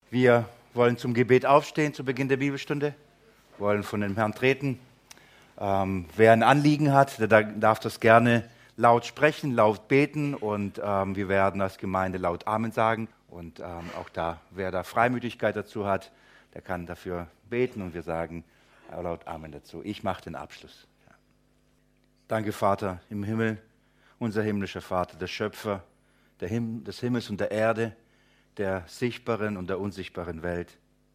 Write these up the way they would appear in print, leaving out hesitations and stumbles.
Wir wollen zum Gebet aufstehen zu Beginn der Bibelstunde, wollen von dem Herrn treten. Wer ein Anliegen hat, der darf das gerne laut sprechen, laut beten und wir werden als Gemeinde laut Amen sagen. Und auch da, wer da Freimütigkeit dazu hat, der kann dafür beten und wir sagen laut Amen dazu. Ich mache den Abschluss. Ja. Danke, Vater im Himmel, unser himmlischer Vater, der Schöpfer des Himmels und der Erde, der sichtbaren und der unsichtbaren Welt.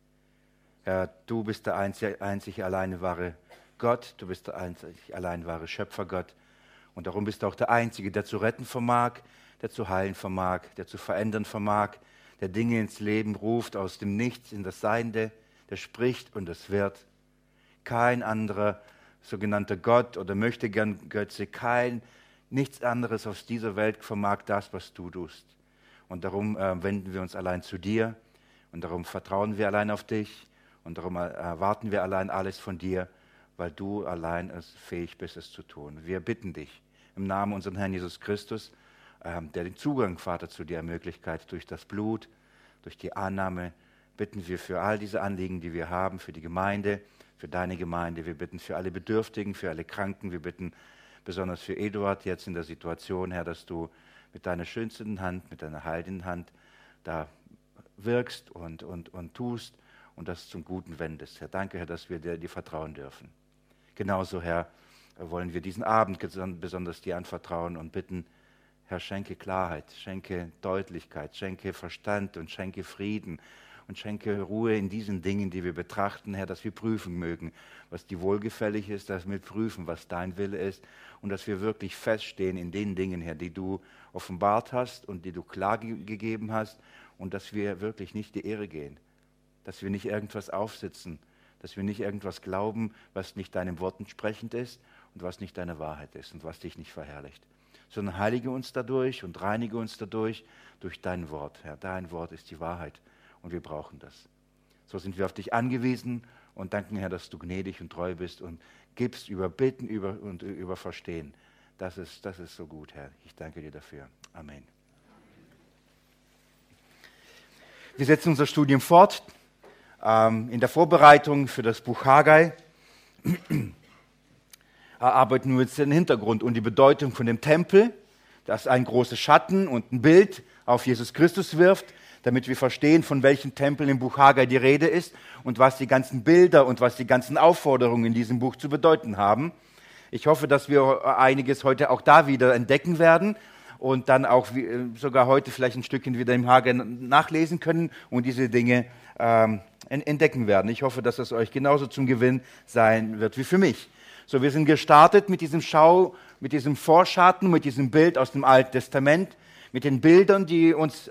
Herr, du bist der einzig alleine wahre Gott, du bist der einzig allein wahre Schöpfergott und darum bist du auch der Einzige, der zu retten vermag, der zu heilen vermag, der zu verändern vermag, der Dinge ins Leben ruft aus dem Nichts in das Seiende, der spricht und es wird. Kein anderer sogenannter Gott oder Möchtegern Götze, nichts anderes aus dieser Welt vermag das, was du tust. Und darum wenden wir uns allein zu dir und darum vertrauen wir allein auf dich und darum erwarten wir allein alles von dir, weil du allein fähig bist, es zu tun. Wir bitten dich im Namen unseres Herrn Jesus Christus, der den Zugang, Vater, zu dir ermöglicht durch das Blut, durch die Annahme, bitten wir für all diese Anliegen, die wir haben, für die Gemeinde, für deine Gemeinde. Wir bitten für alle Bedürftigen, für alle Kranken. Wir bitten besonders für Eduard jetzt in der Situation, Herr, dass du mit deiner schönsten Hand, mit deiner heiligen Hand da wirkst und tust und das zum Guten wendest. Herr, danke, Herr, dass wir dir vertrauen dürfen. Genauso, Herr, wollen wir diesen Abend besonders dir anvertrauen und bitten, Herr, schenke Klarheit, schenke Deutlichkeit, schenke Verstand und schenke Frieden und schenke Ruhe in diesen Dingen, die wir betrachten, Herr, dass wir prüfen mögen, was dir wohlgefällig ist, dass wir prüfen, was dein Wille ist und dass wir wirklich feststehen in den Dingen, Herr, die du offenbart hast und die du klar gegeben hast und dass wir wirklich nicht die Ehre gehen, dass wir nicht irgendwas aufsitzen, dass wir nicht irgendwas glauben, was nicht deinem Wort entsprechend ist und was nicht deine Wahrheit ist und was dich nicht verherrlicht, sondern heilige uns dadurch und reinige uns dadurch durch dein Wort, Herr. Dein Wort ist die Wahrheit und wir brauchen das. So sind wir auf dich angewiesen und danken, Herr, dass du gnädig und treu bist und gibst über Bitten und über Verstehen. Das ist so gut, Herr. Ich danke dir dafür. Amen. Wir setzen unser Studium fort in der Vorbereitung für das Buch Haggai. Arbeiten wir jetzt den Hintergrund und die Bedeutung von dem Tempel, das ein großes Schatten und ein Bild auf Jesus Christus wirft, damit wir verstehen, von welchem Tempel im Buch Haggai die Rede ist und was die ganzen Bilder und was die ganzen Aufforderungen in diesem Buch zu bedeuten haben. Ich hoffe, dass wir einiges heute auch da wieder entdecken werden und dann auch sogar heute vielleicht ein Stückchen wieder im Haggai nachlesen können und diese Dinge entdecken werden. Ich hoffe, dass es euch genauso zum Gewinn sein wird wie für mich. So, wir sind gestartet mit diesem mit diesem Vorschatten, mit diesem Bild aus dem Alten Testament, mit den Bildern, die uns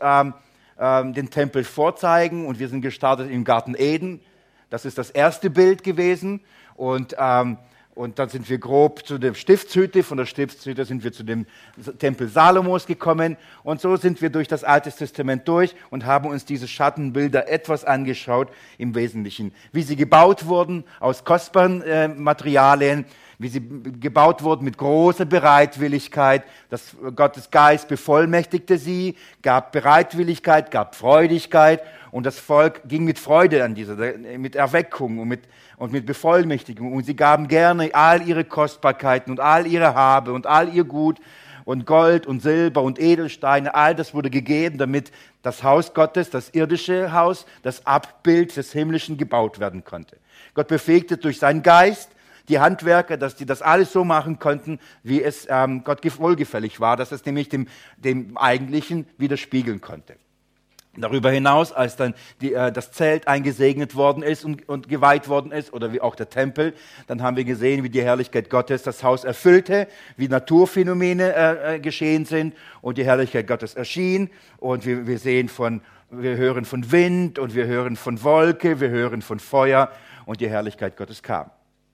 den Tempel vorzeigen. Und wir sind gestartet im Garten Eden. Das ist das erste Bild gewesen. Und dann sind wir grob zu der Stiftshütte. Von der Stiftshütte sind wir zu dem Tempel Salomos gekommen. Und so sind wir durch das Alte Testament durch und haben uns diese Schattenbilder etwas angeschaut im Wesentlichen. Wie sie gebaut wurden aus kostbaren Materialien, wie sie gebaut wurden mit großer Bereitwilligkeit. Dass Gottes Geist bevollmächtigte sie, gab Bereitwilligkeit, gab Freudigkeit. Und das Volk ging mit Freude an mit Erweckung und mit Bevollmächtigung. Und sie gaben gerne all ihre Kostbarkeiten und all ihre Habe und all ihr Gut und Gold und Silber und Edelsteine. All das wurde gegeben, damit das Haus Gottes, das irdische Haus, das Abbild des Himmlischen gebaut werden konnte. Gott befähigte durch seinen Geist die Handwerker, dass die das alles so machen konnten, wie es Gott wohlgefällig war, dass es nämlich dem Eigentlichen widerspiegeln konnte. Darüber hinaus, als dann das Zelt eingesegnet worden ist und geweiht worden ist, oder wie auch der Tempel, dann haben wir gesehen, wie die Herrlichkeit Gottes das Haus erfüllte, wie Naturphänomene geschehen sind und die Herrlichkeit Gottes erschien. Und wir hören von Wind und wir hören von Wolke, wir hören von Feuer und die Herrlichkeit Gottes kam.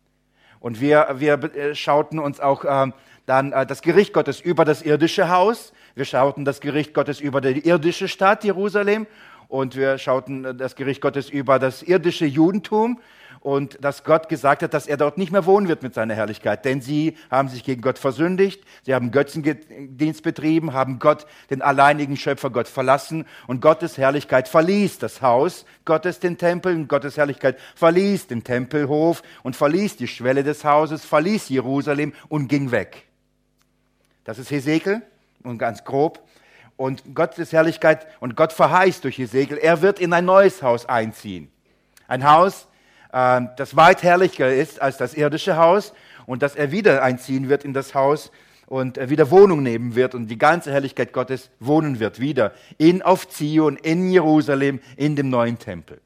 Und wir schauten uns auch dann das Gericht Gottes über das irdische Haus. Wir schauten das Gericht Gottes über die irdische Stadt Jerusalem und wir schauten das Gericht Gottes über das irdische Judentum und dass Gott gesagt hat, dass er dort nicht mehr wohnen wird mit seiner Herrlichkeit, denn sie haben sich gegen Gott versündigt, sie haben Götzendienst betrieben, haben Gott, den alleinigen Schöpfer Gott, verlassen und Gottes Herrlichkeit verließ das Haus Gottes, den Tempel, und Gottes Herrlichkeit verließ den Tempelhof und verließ die Schwelle des Hauses, verließ Jerusalem und ging weg. Das ist Hesekiel und ganz grob. Und Gottes Herrlichkeit und Gott verheißt durch Hesekiel, er wird in ein neues Haus einziehen. Ein Haus, das weit herrlicher ist als das irdische Haus und dass er wieder einziehen wird in das Haus und wieder Wohnung nehmen wird und die ganze Herrlichkeit Gottes wohnen wird wieder auf Zion, in Jerusalem, in dem neuen Tempel.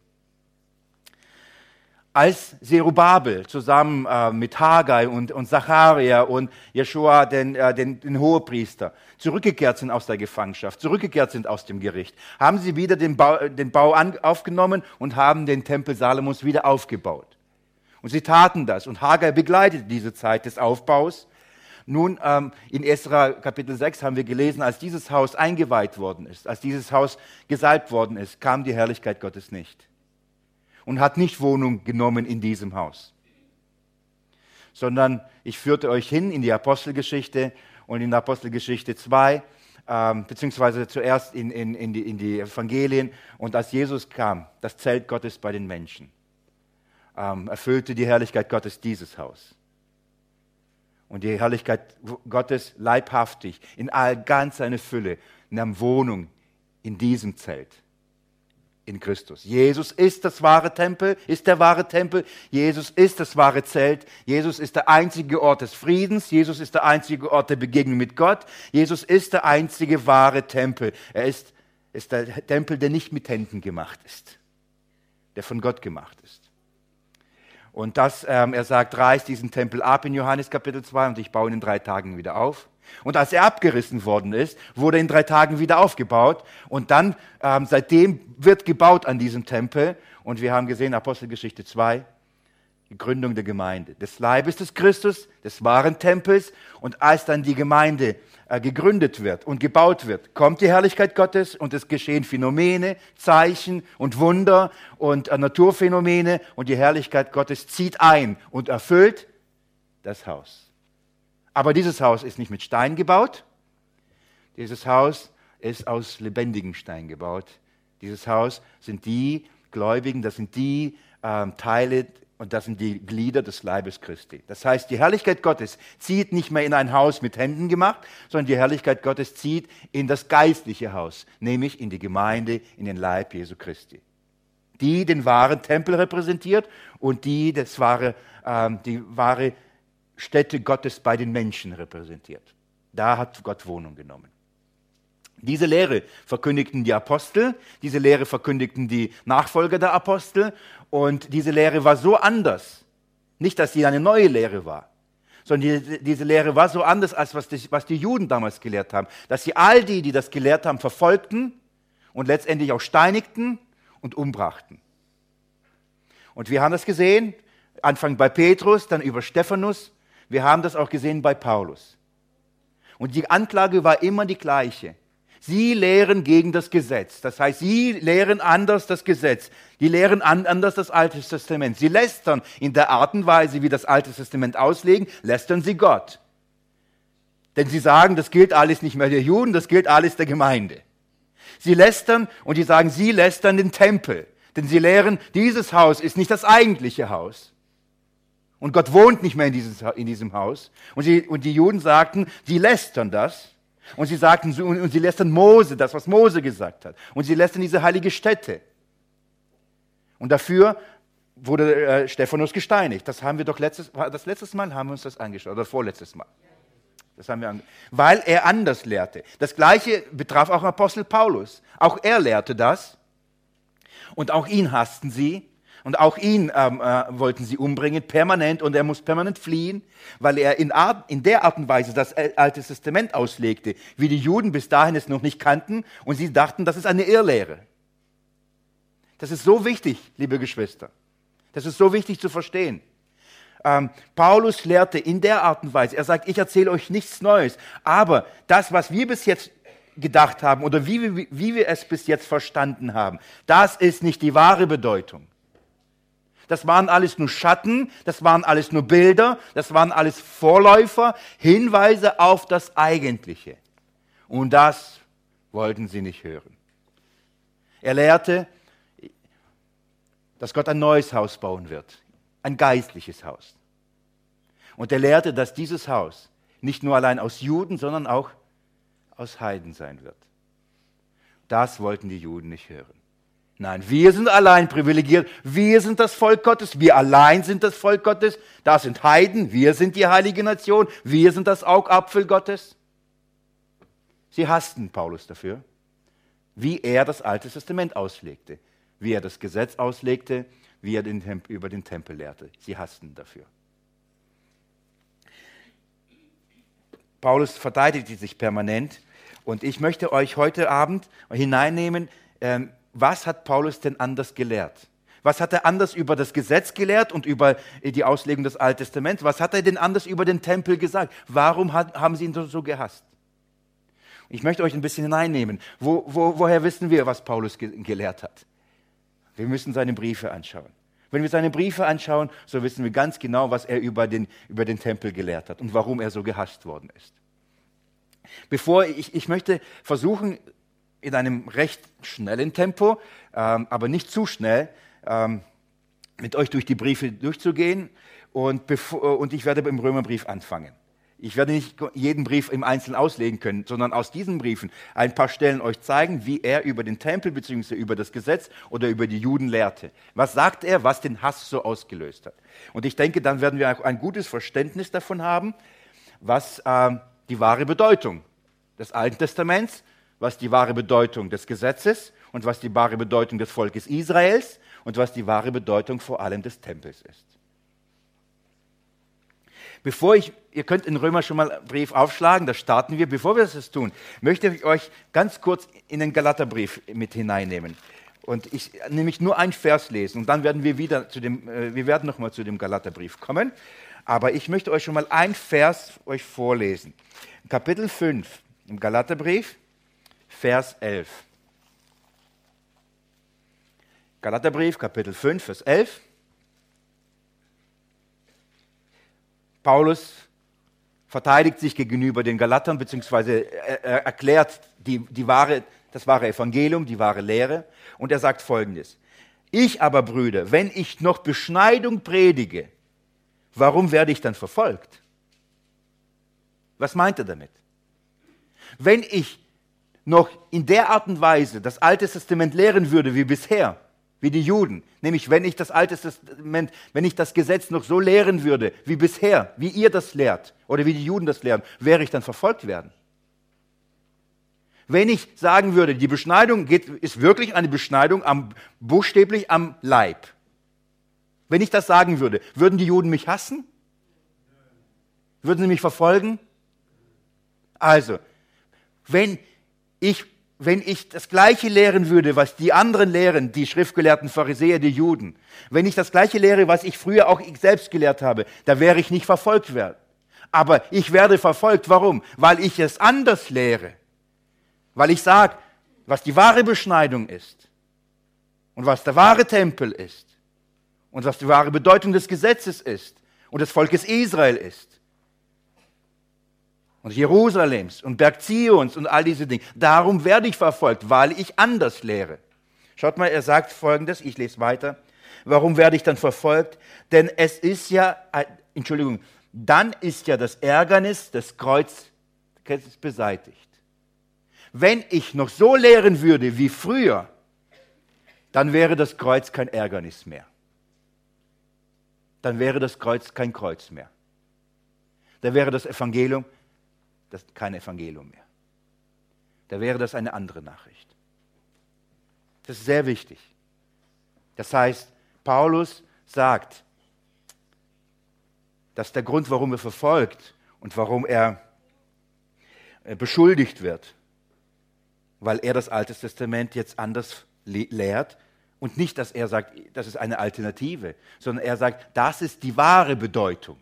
Als Zerubabel zusammen mit Haggai und Zacharia und Jeschua, den Hohepriester, zurückgekehrt sind aus der Gefangenschaft, zurückgekehrt sind aus dem Gericht, haben sie wieder den Bau aufgenommen und haben den Tempel Salomos wieder aufgebaut. Und sie taten das und Haggai begleitete diese Zeit des Aufbaus. Nun, in Esra Kapitel 6 haben wir gelesen, als dieses Haus eingeweiht worden ist, als dieses Haus gesalbt worden ist, kam die Herrlichkeit Gottes nicht. Und hat nicht Wohnung genommen in diesem Haus. Sondern ich führte euch hin in die Apostelgeschichte und in der Apostelgeschichte 2, beziehungsweise zuerst in die Evangelien. Und als Jesus kam, das Zelt Gottes bei den Menschen, erfüllte die Herrlichkeit Gottes dieses Haus. Und die Herrlichkeit Gottes leibhaftig, in ganz seiner Fülle, nahm Wohnung in diesem Zelt. In Christus. Jesus ist das wahre Tempel, ist der wahre Tempel. Jesus ist das wahre Zelt. Jesus ist der einzige Ort des Friedens. Jesus ist der einzige Ort der Begegnung mit Gott. Jesus ist der einzige wahre Tempel. Er ist der Tempel, der nicht mit Händen gemacht ist, der von Gott gemacht ist. Und er sagt, reißt diesen Tempel ab in Johannes Kapitel 2 und ich baue ihn in 3 Tagen wieder auf. Und als er abgerissen worden ist, wurde er in 3 Tagen wieder aufgebaut. Und dann, seitdem wird gebaut an diesem Tempel. Und wir haben gesehen, Apostelgeschichte 2, die Gründung der Gemeinde, des Leibes des Christus, des wahren Tempels. Und als dann die Gemeinde gegründet wird und gebaut wird, kommt die Herrlichkeit Gottes und es geschehen Phänomene, Zeichen und Wunder und Naturphänomene. Und die Herrlichkeit Gottes zieht ein und erfüllt das Haus. Aber dieses Haus ist nicht mit Stein gebaut. Dieses Haus ist aus lebendigem Stein gebaut. Dieses Haus sind die Gläubigen, das sind die Teile und das sind die Glieder des Leibes Christi. Das heißt, die Herrlichkeit Gottes zieht nicht mehr in ein Haus mit Händen gemacht, sondern die Herrlichkeit Gottes zieht in das geistliche Haus, nämlich in die Gemeinde, in den Leib Jesu Christi. Die den wahren Tempel repräsentiert und die wahre Stätte Gottes bei den Menschen repräsentiert. Da hat Gott Wohnung genommen. Diese Lehre verkündigten die Apostel, diese Lehre verkündigten die Nachfolger der Apostel und diese Lehre war so anders. Nicht, dass sie eine neue Lehre war, sondern diese Lehre war so anders, als was die Juden damals gelehrt haben. Dass sie all die das gelehrt haben, verfolgten und letztendlich auch steinigten und umbrachten. Und wir haben das gesehen, Anfang bei Petrus, dann über Stephanus. Wir haben das auch gesehen bei Paulus. Und die Anklage war immer die gleiche. Sie lehren gegen das Gesetz. Das heißt, sie lehren anders das Gesetz. Die lehren anders das Alte Testament. Sie lästern in der Art und Weise, wie das Alte Testament auslegen, lästern sie Gott. Denn sie sagen, das gilt alles nicht mehr der Juden, das gilt alles der Gemeinde. Sie lästern und die sagen, sie lästern den Tempel. Denn sie lehren, dieses Haus ist nicht das eigentliche Haus. Und Gott wohnt nicht mehr in diesem Haus. Und die Juden sagten, sie lästern das. Und sie lästern Mose, das, was Mose gesagt hat. Und sie lästern diese heilige Stätte. Und dafür wurde Stephanus gesteinigt. Das haben wir doch letztes Mal haben wir uns das angeschaut, oder vorletztes Mal. Weil er anders lehrte. Das Gleiche betraf auch Apostel Paulus. Auch er lehrte das. Und auch ihn hassten sie. Und auch ihn wollten sie umbringen, permanent, und er muss permanent fliehen, weil er in der Art und Weise das Alte Testament auslegte, wie die Juden bis dahin es noch nicht kannten, und sie dachten, das ist eine Irrlehre. Das ist so wichtig, liebe Geschwister. Das ist so wichtig zu verstehen. Paulus lehrte in der Art und Weise, er sagt, ich erzähle euch nichts Neues, aber das, was wir bis jetzt gedacht haben oder wie wir es bis jetzt verstanden haben, das ist nicht die wahre Bedeutung. Das waren alles nur Schatten, das waren alles nur Bilder, das waren alles Vorläufer, Hinweise auf das Eigentliche. Und das wollten sie nicht hören. Er lehrte, dass Gott ein neues Haus bauen wird, ein geistliches Haus. Und er lehrte, dass dieses Haus nicht nur allein aus Juden, sondern auch aus Heiden sein wird. Das wollten die Juden nicht hören. Nein, wir sind allein privilegiert, wir sind das Volk Gottes, wir allein sind das Volk Gottes, da sind Heiden, wir sind die heilige Nation, wir sind das Augapfel Gottes. Sie hassten Paulus dafür, wie er das Alte Testament auslegte, wie er das Gesetz auslegte, wie er über den Tempel lehrte. Sie hassten ihn dafür. Paulus verteidigte sich permanent und ich möchte euch heute Abend hineinnehmen, was hat Paulus denn anders gelehrt? Was hat er anders über das Gesetz gelehrt und über die Auslegung des Alten Testaments? Was hat er denn anders über den Tempel gesagt? Warum haben sie ihn so gehasst? Ich möchte euch ein bisschen hineinnehmen. Woher wissen wir, was Paulus gelehrt hat? Wir müssen seine Briefe anschauen. Wenn wir seine Briefe anschauen, so wissen wir ganz genau, was er über den Tempel gelehrt hat und warum er so gehasst worden ist. Ich möchte versuchen, in einem recht schnellen Tempo, aber nicht zu schnell, mit euch durch die Briefe durchzugehen und ich werde im Römerbrief anfangen. Ich werde nicht jeden Brief im Einzelnen auslegen können, sondern aus diesen Briefen ein paar Stellen euch zeigen, wie er über den Tempel bzw. über das Gesetz oder über die Juden lehrte. Was sagt er, was den Hass so ausgelöst hat? Und ich denke, dann werden wir auch ein gutes Verständnis davon haben, was die wahre Bedeutung des Alten Testaments, was die wahre Bedeutung des Gesetzes und was die wahre Bedeutung des Volkes Israels und was die wahre Bedeutung vor allem des Tempels ist. Ihr könnt in Römer schon mal einen Brief aufschlagen, da starten wir. Bevor wir das tun, möchte ich euch ganz kurz in den Galaterbrief mit hineinnehmen. Und ich nämlich nur einen Vers lesen und dann werden wir werden nochmal zu dem Galaterbrief kommen. Aber ich möchte euch schon mal einen Vers euch vorlesen. Kapitel 5 im Galaterbrief, Vers 11. Galaterbrief, Kapitel 5, Vers 11. Paulus verteidigt sich gegenüber den Galatern, beziehungsweise er erklärt das wahre Evangelium, die wahre Lehre. Und er sagt Folgendes: Ich aber, Brüder, wenn ich noch Beschneidung predige, warum werde ich dann verfolgt? Was meint er damit? Wenn ich noch in der Art und Weise das Alte Testament lehren würde wie bisher, wie die Juden, nämlich wenn ich das Alte Testament, wenn ich das Gesetz noch so lehren würde wie bisher, wie ihr das lehrt oder wie die Juden das lehren, wäre ich dann verfolgt werden. Wenn ich sagen würde, die Beschneidung ist wirklich eine Beschneidung buchstäblich am Leib. Wenn ich das sagen würde, würden die Juden mich hassen? Würden sie mich verfolgen? Also, wenn ich das Gleiche lehren würde, was die anderen lehren, die schriftgelehrten Pharisäer, die Juden, wenn ich das Gleiche lehre, was ich früher auch selbst gelehrt habe, da wäre ich nicht verfolgt werden. Aber ich werde verfolgt. Warum? Weil ich es anders lehre. Weil ich sage, was die wahre Beschneidung ist und was der wahre Tempel ist und was die wahre Bedeutung des Gesetzes ist und des Volkes Israel ist. Und Jerusalems und Berg Zions und all diese Dinge. Darum werde ich verfolgt, weil ich anders lehre. Schaut mal, er sagt Folgendes, ich lese weiter. Warum werde ich dann verfolgt? Denn es ist dann ist ja das Ärgernis des Kreuzes beseitigt. Wenn ich noch so lehren würde wie früher, dann wäre das Kreuz kein Ärgernis mehr. Dann wäre das Kreuz kein Kreuz mehr. Dann wäre das Evangelium kein Evangelium mehr. Da wäre das eine andere Nachricht. Das ist sehr wichtig. Das heißt, Paulus sagt, dass der Grund, warum er verfolgt und warum er beschuldigt wird, weil er das Alte Testament jetzt anders lehrt und nicht, dass er sagt, das ist eine Alternative, sondern er sagt, das ist die wahre Bedeutung.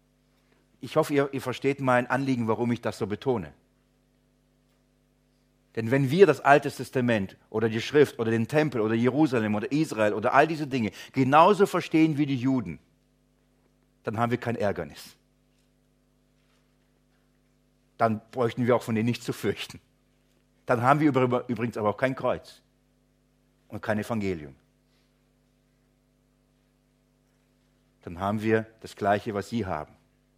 Ich hoffe, ihr versteht mein Anliegen, warum ich das so betone. Denn wenn wir das Alte Testament oder die Schrift oder den Tempel oder Jerusalem oder Israel oder all diese Dinge genauso verstehen wie die Juden, dann haben wir kein Ärgernis. Dann bräuchten wir auch von denen nichts zu fürchten. Dann haben wir übrigens aber auch kein Kreuz und kein Evangelium. Dann haben wir das Gleiche, was sie haben.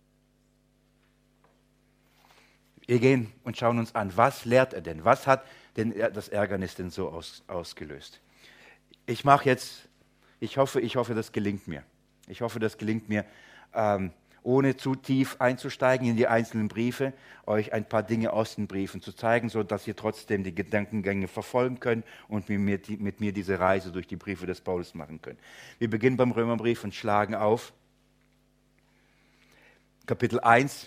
Wir gehen und schauen uns an, was lehrt er denn? Was hat denn das Ärgernis denn so ausgelöst? Ich hoffe, das gelingt mir. Ich hoffe, das gelingt mir, ohne zu tief einzusteigen in die einzelnen Briefe, euch ein paar Dinge aus den Briefen zu zeigen, sodass ihr trotzdem die Gedankengänge verfolgen könnt und mit mir diese Reise durch die Briefe des Paulus machen könnt. Wir beginnen beim Römerbrief und schlagen auf Kapitel 1,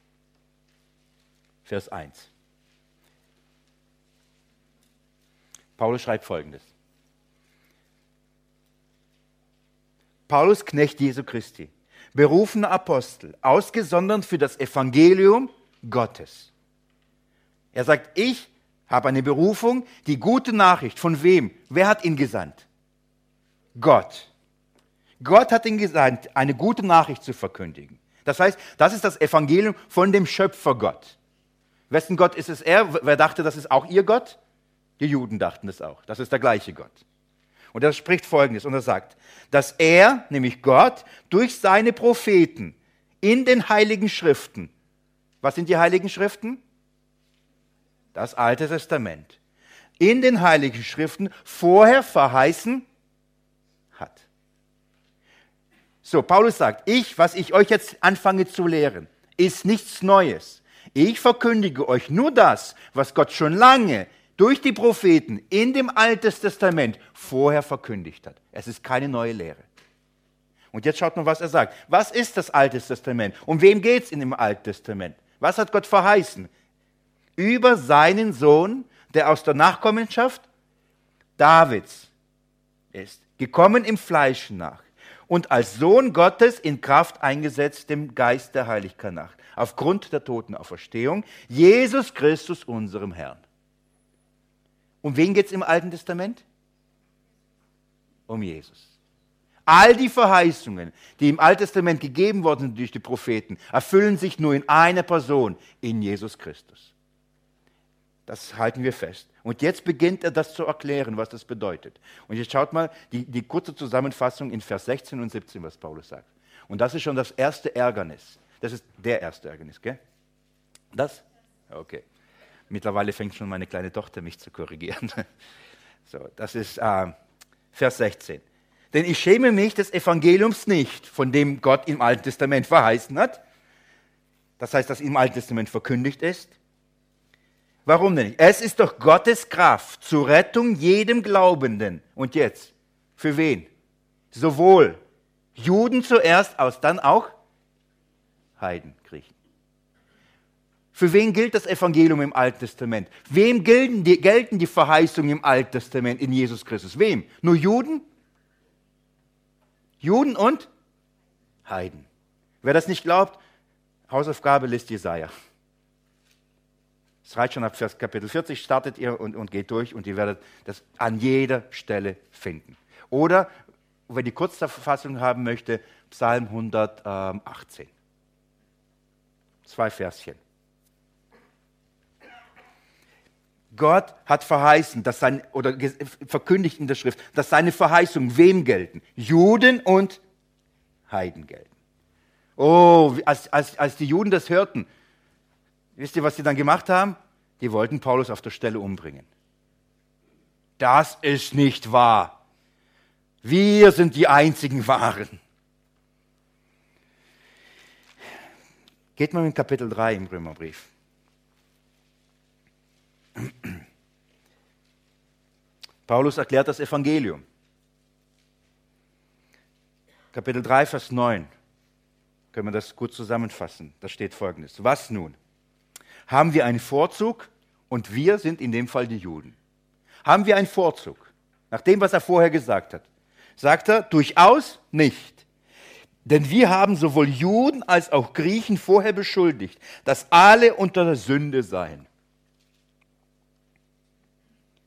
Vers 1. Paulus schreibt Folgendes. Paulus, Knecht Jesu Christi, berufener Apostel, ausgesondert für das Evangelium Gottes. Er sagt, ich habe eine Berufung, die gute Nachricht. Von wem? Wer hat ihn gesandt? Gott. Gott hat ihn gesandt, eine gute Nachricht zu verkündigen. Das heißt, das ist das Evangelium von dem Schöpfer Gott. Wessen Gott ist es er? Wer dachte, das ist auch ihr Gott? Die Juden dachten es auch. Das ist der gleiche Gott. Und er spricht Folgendes und er sagt, dass er, nämlich Gott, durch seine Propheten in den Heiligen Schriften, was sind die Heiligen Schriften? Das Alte Testament. In den Heiligen Schriften vorher verheißen hat. So, Paulus sagt, was ich euch jetzt anfange zu lehren, ist nichts Neues. Ich verkündige euch nur das, was Gott schon lange durch die Propheten in dem Alten Testament vorher verkündigt hat. Es ist keine neue Lehre. Und jetzt schaut mal, was er sagt. Was ist das Alte Testament? Um wem geht es in dem Alten Testament? Was hat Gott verheißen? Über seinen Sohn, der aus der Nachkommenschaft Davids ist, gekommen im Fleisch nach und als Sohn Gottes in Kraft eingesetzt dem Geist der Heiligkeit nach, aufgrund der Totenauferstehung, Jesus Christus, unserem Herrn. Um wen geht es im Alten Testament? Um Jesus. All die Verheißungen, die im Alten Testament gegeben worden sind durch die Propheten, erfüllen sich nur in einer Person, in Jesus Christus. Das halten wir fest. Und jetzt beginnt er das zu erklären, was das bedeutet. Und jetzt schaut mal die kurze Zusammenfassung in Vers 16 und 17, was Paulus sagt. Und das ist schon das erste Ärgernis. Das ist der erste Ärgernis, gell? Das? Okay. Mittlerweile fängt schon meine kleine Tochter mich zu korrigieren. So, das ist Vers 16. Denn ich schäme mich des Evangeliums nicht, von dem Gott im Alten Testament verheißen hat. Das heißt, dass im Alten Testament verkündigt ist. Warum denn nicht? Es ist doch Gottes Kraft zur Rettung jedem Glaubenden. Und jetzt, für wen? Sowohl Juden zuerst, aus dann auch Heiden, Griechen. Für wen gilt das Evangelium im Alten Testament? Wem gelten die Verheißungen im Alten Testament in Jesus Christus? Wem? Nur Juden? Juden und Heiden. Wer das nicht glaubt, Hausaufgabe, liest Jesaja. Es reicht schon ab Kapitel 40, startet ihr und geht durch und ihr werdet das an jeder Stelle finden. Oder, wer die Kurzfassung haben möchte, Psalm 118. 2 Verschen. Gott hat verheißen, verkündigt in der Schrift, dass seine Verheißungen wem gelten? Juden und Heiden gelten. Oh, als die Juden das hörten, wisst ihr, was sie dann gemacht haben? Die wollten Paulus auf der Stelle umbringen. Das ist nicht wahr. Wir sind die einzigen Wahren. Geht mal in Kapitel 3 im Römerbrief. Paulus erklärt das Evangelium. Kapitel 3, Vers 9. Können wir das gut zusammenfassen? Da steht Folgendes. Was nun? Haben wir einen Vorzug? Und wir sind in dem Fall die Juden. Haben wir einen Vorzug? Nach dem, was er vorher gesagt hat. Sagt er, durchaus nicht. Denn wir haben sowohl Juden als auch Griechen vorher beschuldigt, dass alle unter der Sünde seien.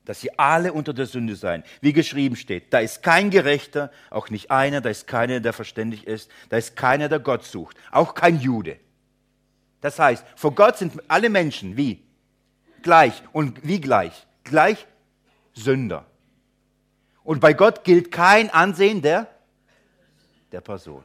dass sie alle unter der Sünde seien. Wie geschrieben steht, da ist kein Gerechter, auch nicht einer, da ist keiner, der verständig ist, da ist keiner, der Gott sucht, auch kein Jude. Das heißt, vor Gott sind alle Menschen wie? Gleich. Und wie gleich? Gleich Sünder. Und bei Gott gilt kein Ansehen der Person.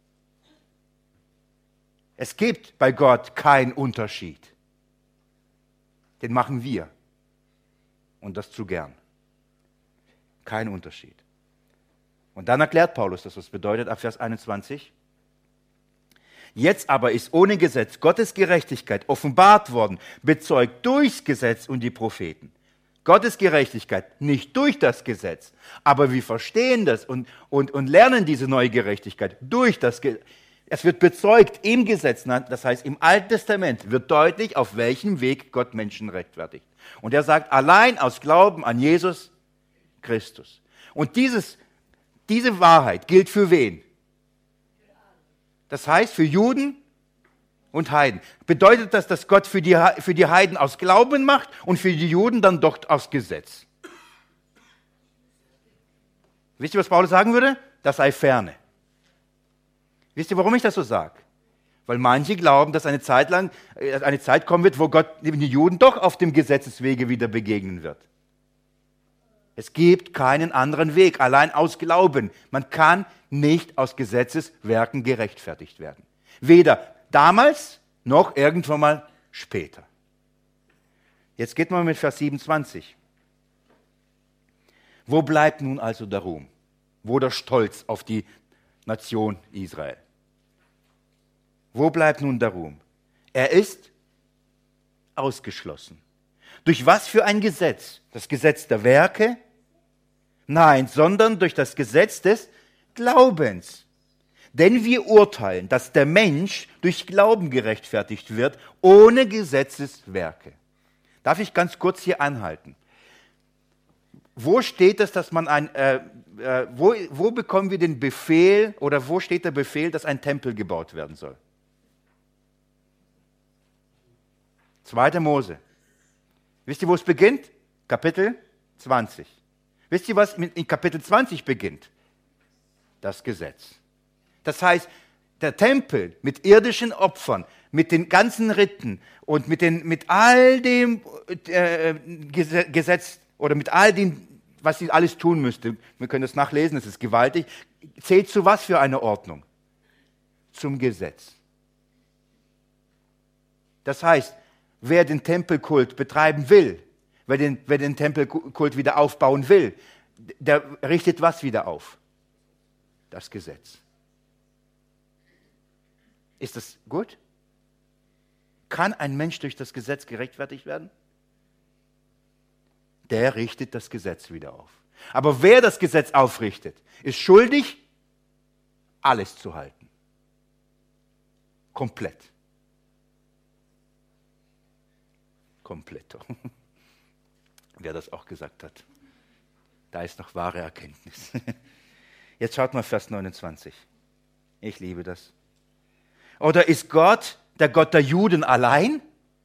Es gibt bei Gott keinen Unterschied. Den machen wir. Und das zu gern. Kein Unterschied. Und dann erklärt Paulus das, was bedeutet, ab Vers 21. Jetzt aber ist ohne Gesetz Gottes Gerechtigkeit offenbart worden, bezeugt durchs Gesetz und die Propheten. Gottes Gerechtigkeit, nicht durch das Gesetz, aber wir verstehen das und lernen diese neue Gerechtigkeit durch das Gesetz. Es wird bezeugt im Gesetz, das heißt im Alten Testament wird deutlich, auf welchem Weg Gott Menschen rechtfertigt. Und er sagt, allein aus Glauben an Jesus Christus. Und diese Wahrheit gilt für wen? Das heißt für Juden und Heiden. Bedeutet das, dass Gott für die Heiden aus Glauben macht und für die Juden dann doch aus Gesetz? Wisst ihr, was Paulus sagen würde? Das sei ferne. Wisst ihr, warum ich das so sage? Weil manche glauben, dass eine Zeit kommen wird, wo Gott den Juden doch auf dem Gesetzeswege wieder begegnen wird. Es gibt keinen anderen Weg, allein aus Glauben. Man kann nicht aus Gesetzeswerken gerechtfertigt werden. Weder damals noch irgendwann mal später. Jetzt geht man mit Vers 27. Wo bleibt nun also der Ruhm? Wo der Stolz auf die Nation Israel? Wo bleibt nun der Ruhm? Er ist ausgeschlossen. Durch was für ein Gesetz? Das Gesetz der Werke? Nein, sondern durch das Gesetz des Glaubens. Denn wir urteilen, dass der Mensch durch Glauben gerechtfertigt wird, ohne Gesetzeswerke. Darf ich ganz kurz hier anhalten? Wo steht es, dass man wo bekommen wir den Befehl oder wo steht der Befehl, dass ein Tempel gebaut werden soll? 2. Mose. Wisst ihr, wo es beginnt? Kapitel 20. Wisst ihr, was in Kapitel 20 beginnt? Das Gesetz. Das heißt, der Tempel mit irdischen Opfern, mit den ganzen Riten und mit all dem Gesetz oder mit all dem, was sie alles tun müsste, wir können das nachlesen, es ist gewaltig, zählt zu was für eine Ordnung? Zum Gesetz. Das heißt, wer den Tempelkult betreiben will, wer den Tempelkult wieder aufbauen will, der richtet was wieder auf? Das Gesetz. Ist das gut? Kann ein Mensch durch das Gesetz gerechtfertigt werden? Der richtet das Gesetz wieder auf. Aber wer das Gesetz aufrichtet, ist schuldig, alles zu halten. Komplett. Kompletto. Wer das auch gesagt hat. Da ist noch wahre Erkenntnis. Jetzt schaut mal Vers 29. Ich liebe das. Oder ist Gott der Gott der Juden allein?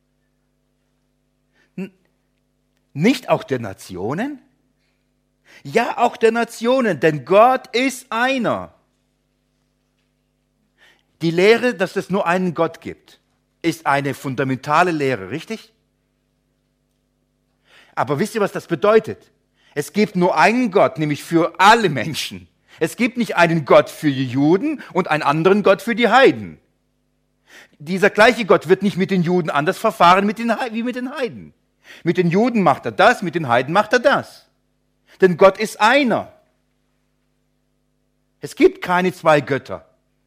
Nicht auch der Nationen? Ja, auch der Nationen, denn Gott ist einer. Die Lehre, dass es nur einen Gott gibt, ist eine fundamentale Lehre, richtig? Aber wisst ihr, was das bedeutet? Es gibt nur einen Gott, nämlich für alle Menschen. Es gibt nicht einen Gott für die Juden und einen anderen Gott für die Heiden. Dieser gleiche Gott wird nicht mit den Juden anders verfahren wie mit den Heiden. Mit den Juden macht er das, mit den Heiden macht er das. Denn Gott ist einer. Es gibt keine zwei Götter.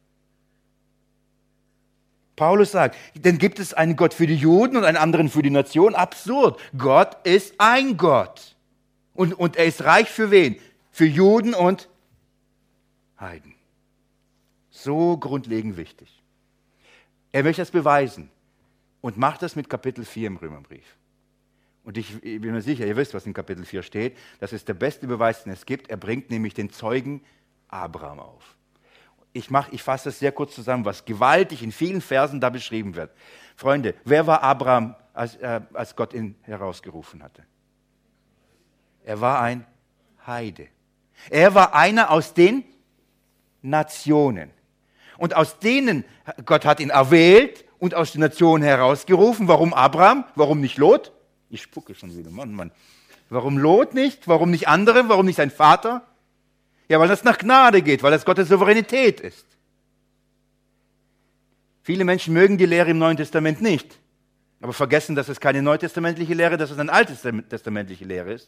Paulus sagt, denn gibt es einen Gott für die Juden und einen anderen für die Nation? Absurd. Gott ist ein Gott. Und er ist reich für wen? Für Juden und Heiden. So grundlegend wichtig. Er möchte das beweisen und macht das mit Kapitel 4 im Römerbrief. Und ich bin mir sicher, ihr wisst, was in Kapitel 4 steht. Das ist der beste Beweis, den es gibt. Er bringt nämlich den Zeugen Abraham auf. Ich fasse das sehr kurz zusammen, was gewaltig in vielen Versen da beschrieben wird. Freunde, wer war Abraham, als Gott ihn herausgerufen hatte? Er war ein Heide. Er war einer aus den Nationen. Und aus denen, Gott hat ihn erwählt und aus den Nationen herausgerufen. Warum Abraham? Warum nicht Lot? Ich spucke schon wieder, Mann. Warum Lot nicht? Warum nicht andere? Warum nicht sein Vater? Ja, weil das nach Gnade geht, weil das Gottes Souveränität ist. Viele Menschen mögen die Lehre im Neuen Testament nicht, aber vergessen, dass es keine neutestamentliche Lehre, dass es eine alttestamentliche Lehre ist.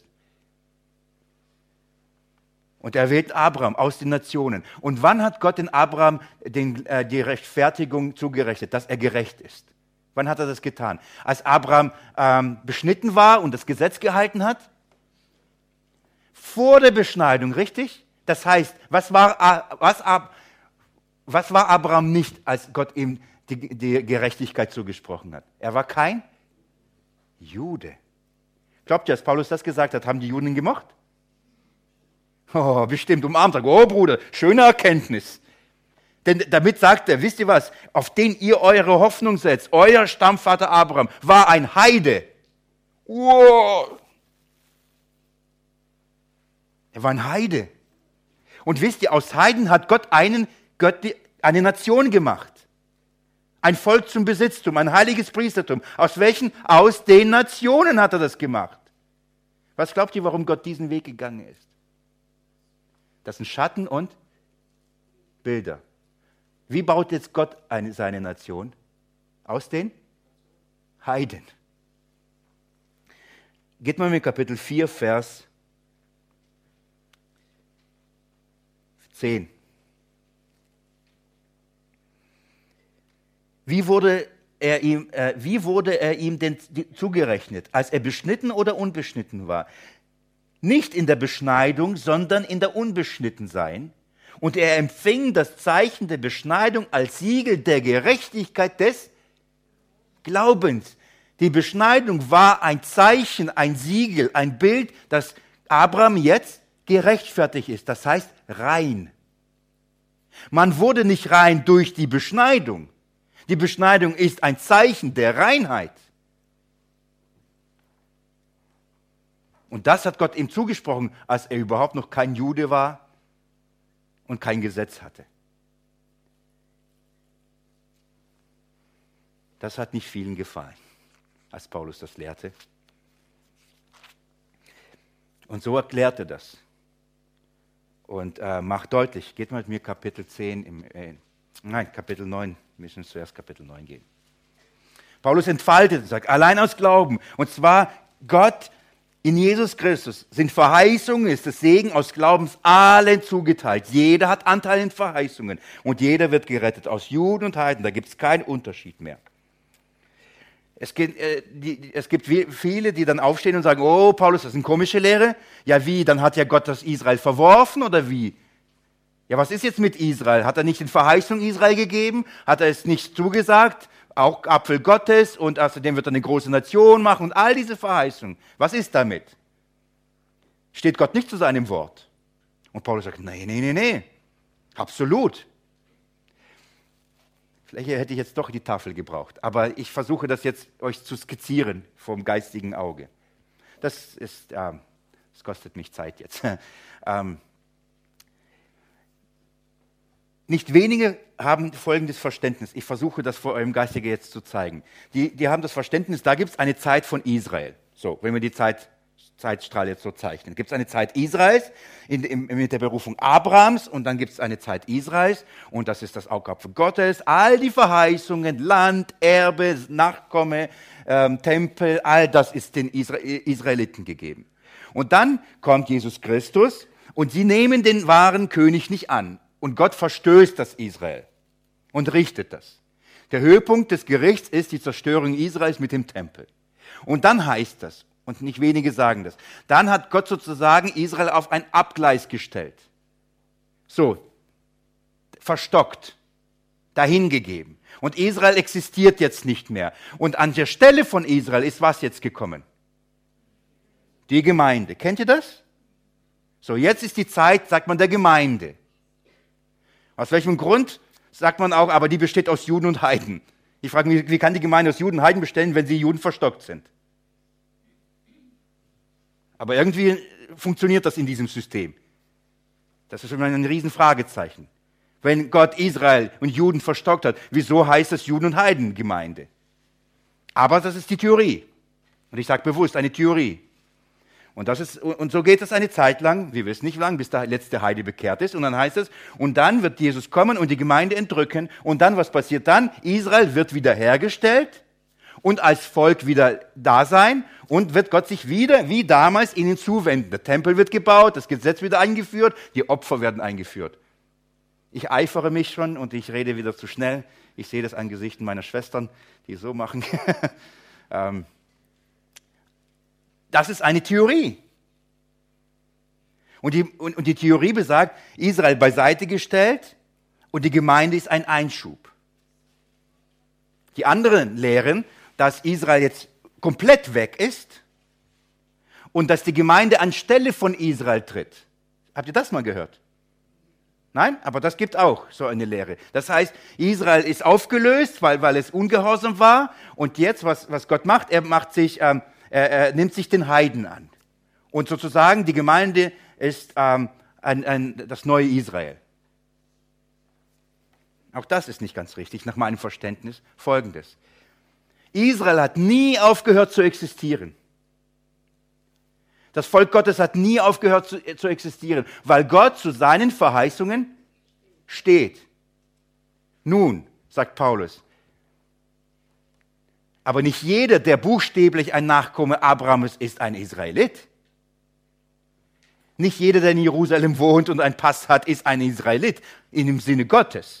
Und er wählt Abraham aus den Nationen. Und wann hat Gott den Abraham die Rechtfertigung zugerechnet, dass er gerecht ist? Wann hat er das getan? Als Abraham beschnitten war und das Gesetz gehalten hat? Vor der Beschneidung, richtig? Das heißt, was war Abraham nicht, als Gott ihm die Gerechtigkeit zugesprochen hat? Er war kein Jude. Glaubt ihr, als Paulus das gesagt hat, haben die Juden ihn gemocht? Oh, bestimmt, umarmt er. Oh Bruder, schöne Erkenntnis. Denn damit sagt er, wisst ihr was, auf den ihr eure Hoffnung setzt, euer Stammvater Abraham war ein Heide. Wow. Er war ein Heide. Und wisst ihr, aus Heiden hat Gott eine Nation gemacht. Ein Volk zum Besitztum, ein heiliges Priestertum. Aus welchen? Aus den Nationen hat er das gemacht. Was glaubt ihr, warum Gott diesen Weg gegangen ist? Das sind Schatten und Bilder. Wie baut jetzt Gott seine Nation? Aus den Heiden. Geht mal mit Kapitel 4, Vers 10. Wie wurde er ihm denn zugerechnet? Als er beschnitten oder unbeschnitten war? Nicht in der Beschneidung, sondern in der Unbeschnittensein. Und er empfing das Zeichen der Beschneidung als Siegel der Gerechtigkeit des Glaubens. Die Beschneidung war ein Zeichen, ein Siegel, ein Bild, dass Abraham jetzt gerechtfertigt ist. Das heißt rein. Man wurde nicht rein durch die Beschneidung. Die Beschneidung ist ein Zeichen der Reinheit. Und das hat Gott ihm zugesprochen, als er überhaupt noch kein Jude war und kein Gesetz hatte. Das hat nicht vielen gefallen, als Paulus das lehrte. Und so erklärt er das. Und macht deutlich, geht mal mit mir Kapitel 9, wir müssen zuerst Kapitel 9 gehen. Paulus entfaltet und sagt, allein aus Glauben, und zwar Gott in Jesus Christus sind Verheißungen, ist das Segen aus Glaubens allen zugeteilt. Jeder hat Anteil in Verheißungen und jeder wird gerettet, aus Juden und Heiden, da gibt es keinen Unterschied mehr. Es gibt viele, die dann aufstehen und sagen, oh Paulus, das ist eine komische Lehre. Ja wie, dann hat ja Gott das Israel verworfen oder wie? Ja, was ist jetzt mit Israel? Hat er nicht in Verheißung Israel gegeben? Hat er es nicht zugesagt? Auch Apfel Gottes und außerdem wird er eine große Nation machen und all diese Verheißungen. Was ist damit? Steht Gott nicht zu seinem Wort? Und Paulus sagt, nee, absolut. Vielleicht hätte ich jetzt doch die Tafel gebraucht, aber ich versuche das jetzt euch zu skizzieren vom geistigen Auge. Das kostet mich Zeit jetzt. Nicht wenige haben folgendes Verständnis. Ich versuche das vor eurem Geistige jetzt zu zeigen. Die haben das Verständnis, da gibt es eine Zeit von Israel. So, wenn wir die Zeitstrahl jetzt so zeichnen. Gibt es eine Zeit Israels mit der Berufung Abrahams und dann gibt es eine Zeit Israels und das ist das Augapfel Gottes. All die Verheißungen, Land, Erbe, Nachkomme, Tempel, all das ist den Israeliten gegeben. Und dann kommt Jesus Christus und sie nehmen den wahren König nicht an. Und Gott verstößt das Israel und richtet das. Der Höhepunkt des Gerichts ist die Zerstörung Israels mit dem Tempel. Und dann heißt das, und nicht wenige sagen das, dann hat Gott sozusagen Israel auf ein Abgleis gestellt. So, verstockt, dahingegeben. Und Israel existiert jetzt nicht mehr. Und an der Stelle von Israel ist was jetzt gekommen? Die Gemeinde. Kennt ihr das? So, jetzt ist die Zeit, sagt man, der Gemeinde. Aus welchem Grund sagt man auch, aber die besteht aus Juden und Heiden. Ich frage mich, wie kann die Gemeinde aus Juden und Heiden bestehen, wenn sie Juden verstockt sind? Aber irgendwie funktioniert das in diesem System? Das ist schon ein Riesenfragezeichen. Wenn Gott Israel und Juden verstockt hat, wieso heißt es Juden- und Heidengemeinde? Aber das ist die Theorie. Und ich sage bewusst, eine Theorie. Und so geht es eine Zeit lang, wir wissen nicht lang, bis der letzte Heide bekehrt ist. Und dann heißt es, und dann wird Jesus kommen und die Gemeinde entrücken. Und dann, was passiert dann? Israel wird wiederhergestellt und als Volk wieder da sein. Und wird Gott sich wieder, wie damals, ihnen zuwenden. Der Tempel wird gebaut, das Gesetz wird eingeführt, die Opfer werden eingeführt. Ich eifere mich schon und ich rede wieder zu schnell. Ich sehe das an Gesichten meiner Schwestern, die so machen. Das ist eine Theorie. Und die Theorie besagt, Israel beiseite gestellt und die Gemeinde ist ein Einschub. Die anderen lehren, dass Israel jetzt komplett weg ist und dass die Gemeinde anstelle von Israel tritt. Habt ihr das mal gehört? Nein? Aber das gibt auch so eine Lehre. Das heißt, Israel ist aufgelöst, weil es ungehorsam war. Und jetzt, was Gott macht, er nimmt sich den Heiden an. Und sozusagen die Gemeinde ist das neue Israel. Auch das ist nicht ganz richtig, nach meinem Verständnis. Folgendes. Israel hat nie aufgehört zu existieren. Das Volk Gottes hat nie aufgehört zu existieren, weil Gott zu seinen Verheißungen steht. Nun, sagt Paulus, aber nicht jeder, der buchstäblich ein Nachkomme Abrahams ist, ein Israelit. Nicht jeder, der in Jerusalem wohnt und einen Pass hat, ist ein Israelit, in dem Sinne Gottes.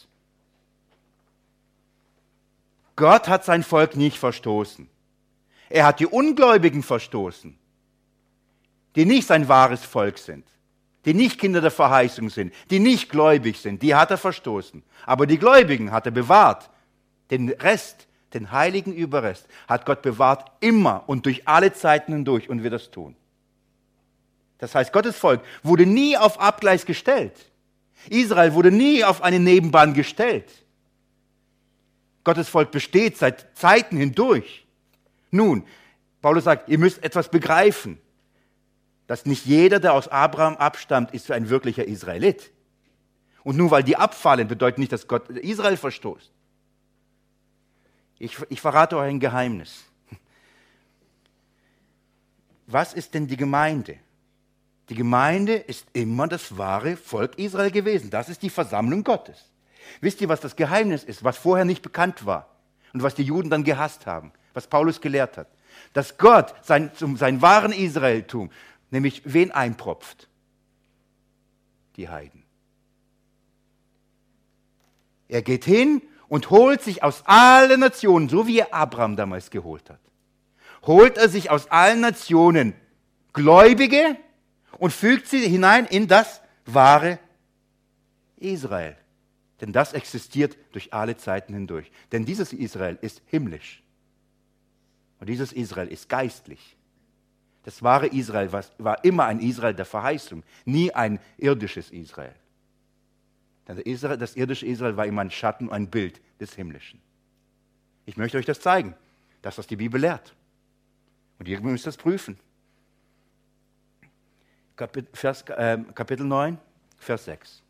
Gott hat sein Volk nicht verstoßen. Er hat die Ungläubigen verstoßen, die nicht sein wahres Volk sind, die nicht Kinder der Verheißung sind, die nicht gläubig sind, die hat er verstoßen. Aber die Gläubigen hat er bewahrt. Den Rest, den heiligen Überrest, hat Gott bewahrt immer und durch alle Zeiten hindurch und wird das tun. Das heißt, Gottes Volk wurde nie auf Abgleis gestellt. Israel wurde nie auf eine Nebenbahn gestellt. Gottes Volk besteht seit Zeiten hindurch. Nun, Paulus sagt, ihr müsst etwas begreifen, dass nicht jeder, der aus Abraham abstammt, ist ein wirklicher Israelit. Und nur weil die abfallen, bedeutet nicht, dass Gott Israel verstoßt. Ich verrate euch ein Geheimnis. Was ist denn die Gemeinde? Die Gemeinde ist immer das wahre Volk Israel gewesen. Das ist die Versammlung Gottes. Wisst ihr, was das Geheimnis ist, was vorher nicht bekannt war und was die Juden dann gehasst haben, was Paulus gelehrt hat? Dass Gott sein wahren Israeltum, nämlich wen einpropft? Die Heiden. Er geht hin und holt sich aus allen Nationen, so wie er Abraham damals geholt hat, holt er sich aus allen Nationen Gläubige und fügt sie hinein in das wahre Israel. Denn das existiert durch alle Zeiten hindurch. Denn dieses Israel ist himmlisch. Und dieses Israel ist geistlich. Das wahre Israel war immer ein Israel der Verheißung, nie ein irdisches Israel. Denn das irdische Israel war immer ein Schatten, ein Bild des Himmlischen. Ich möchte euch das zeigen, dass das die Bibel lehrt. Und ihr müsst das prüfen. Kapitel 9, Vers 6.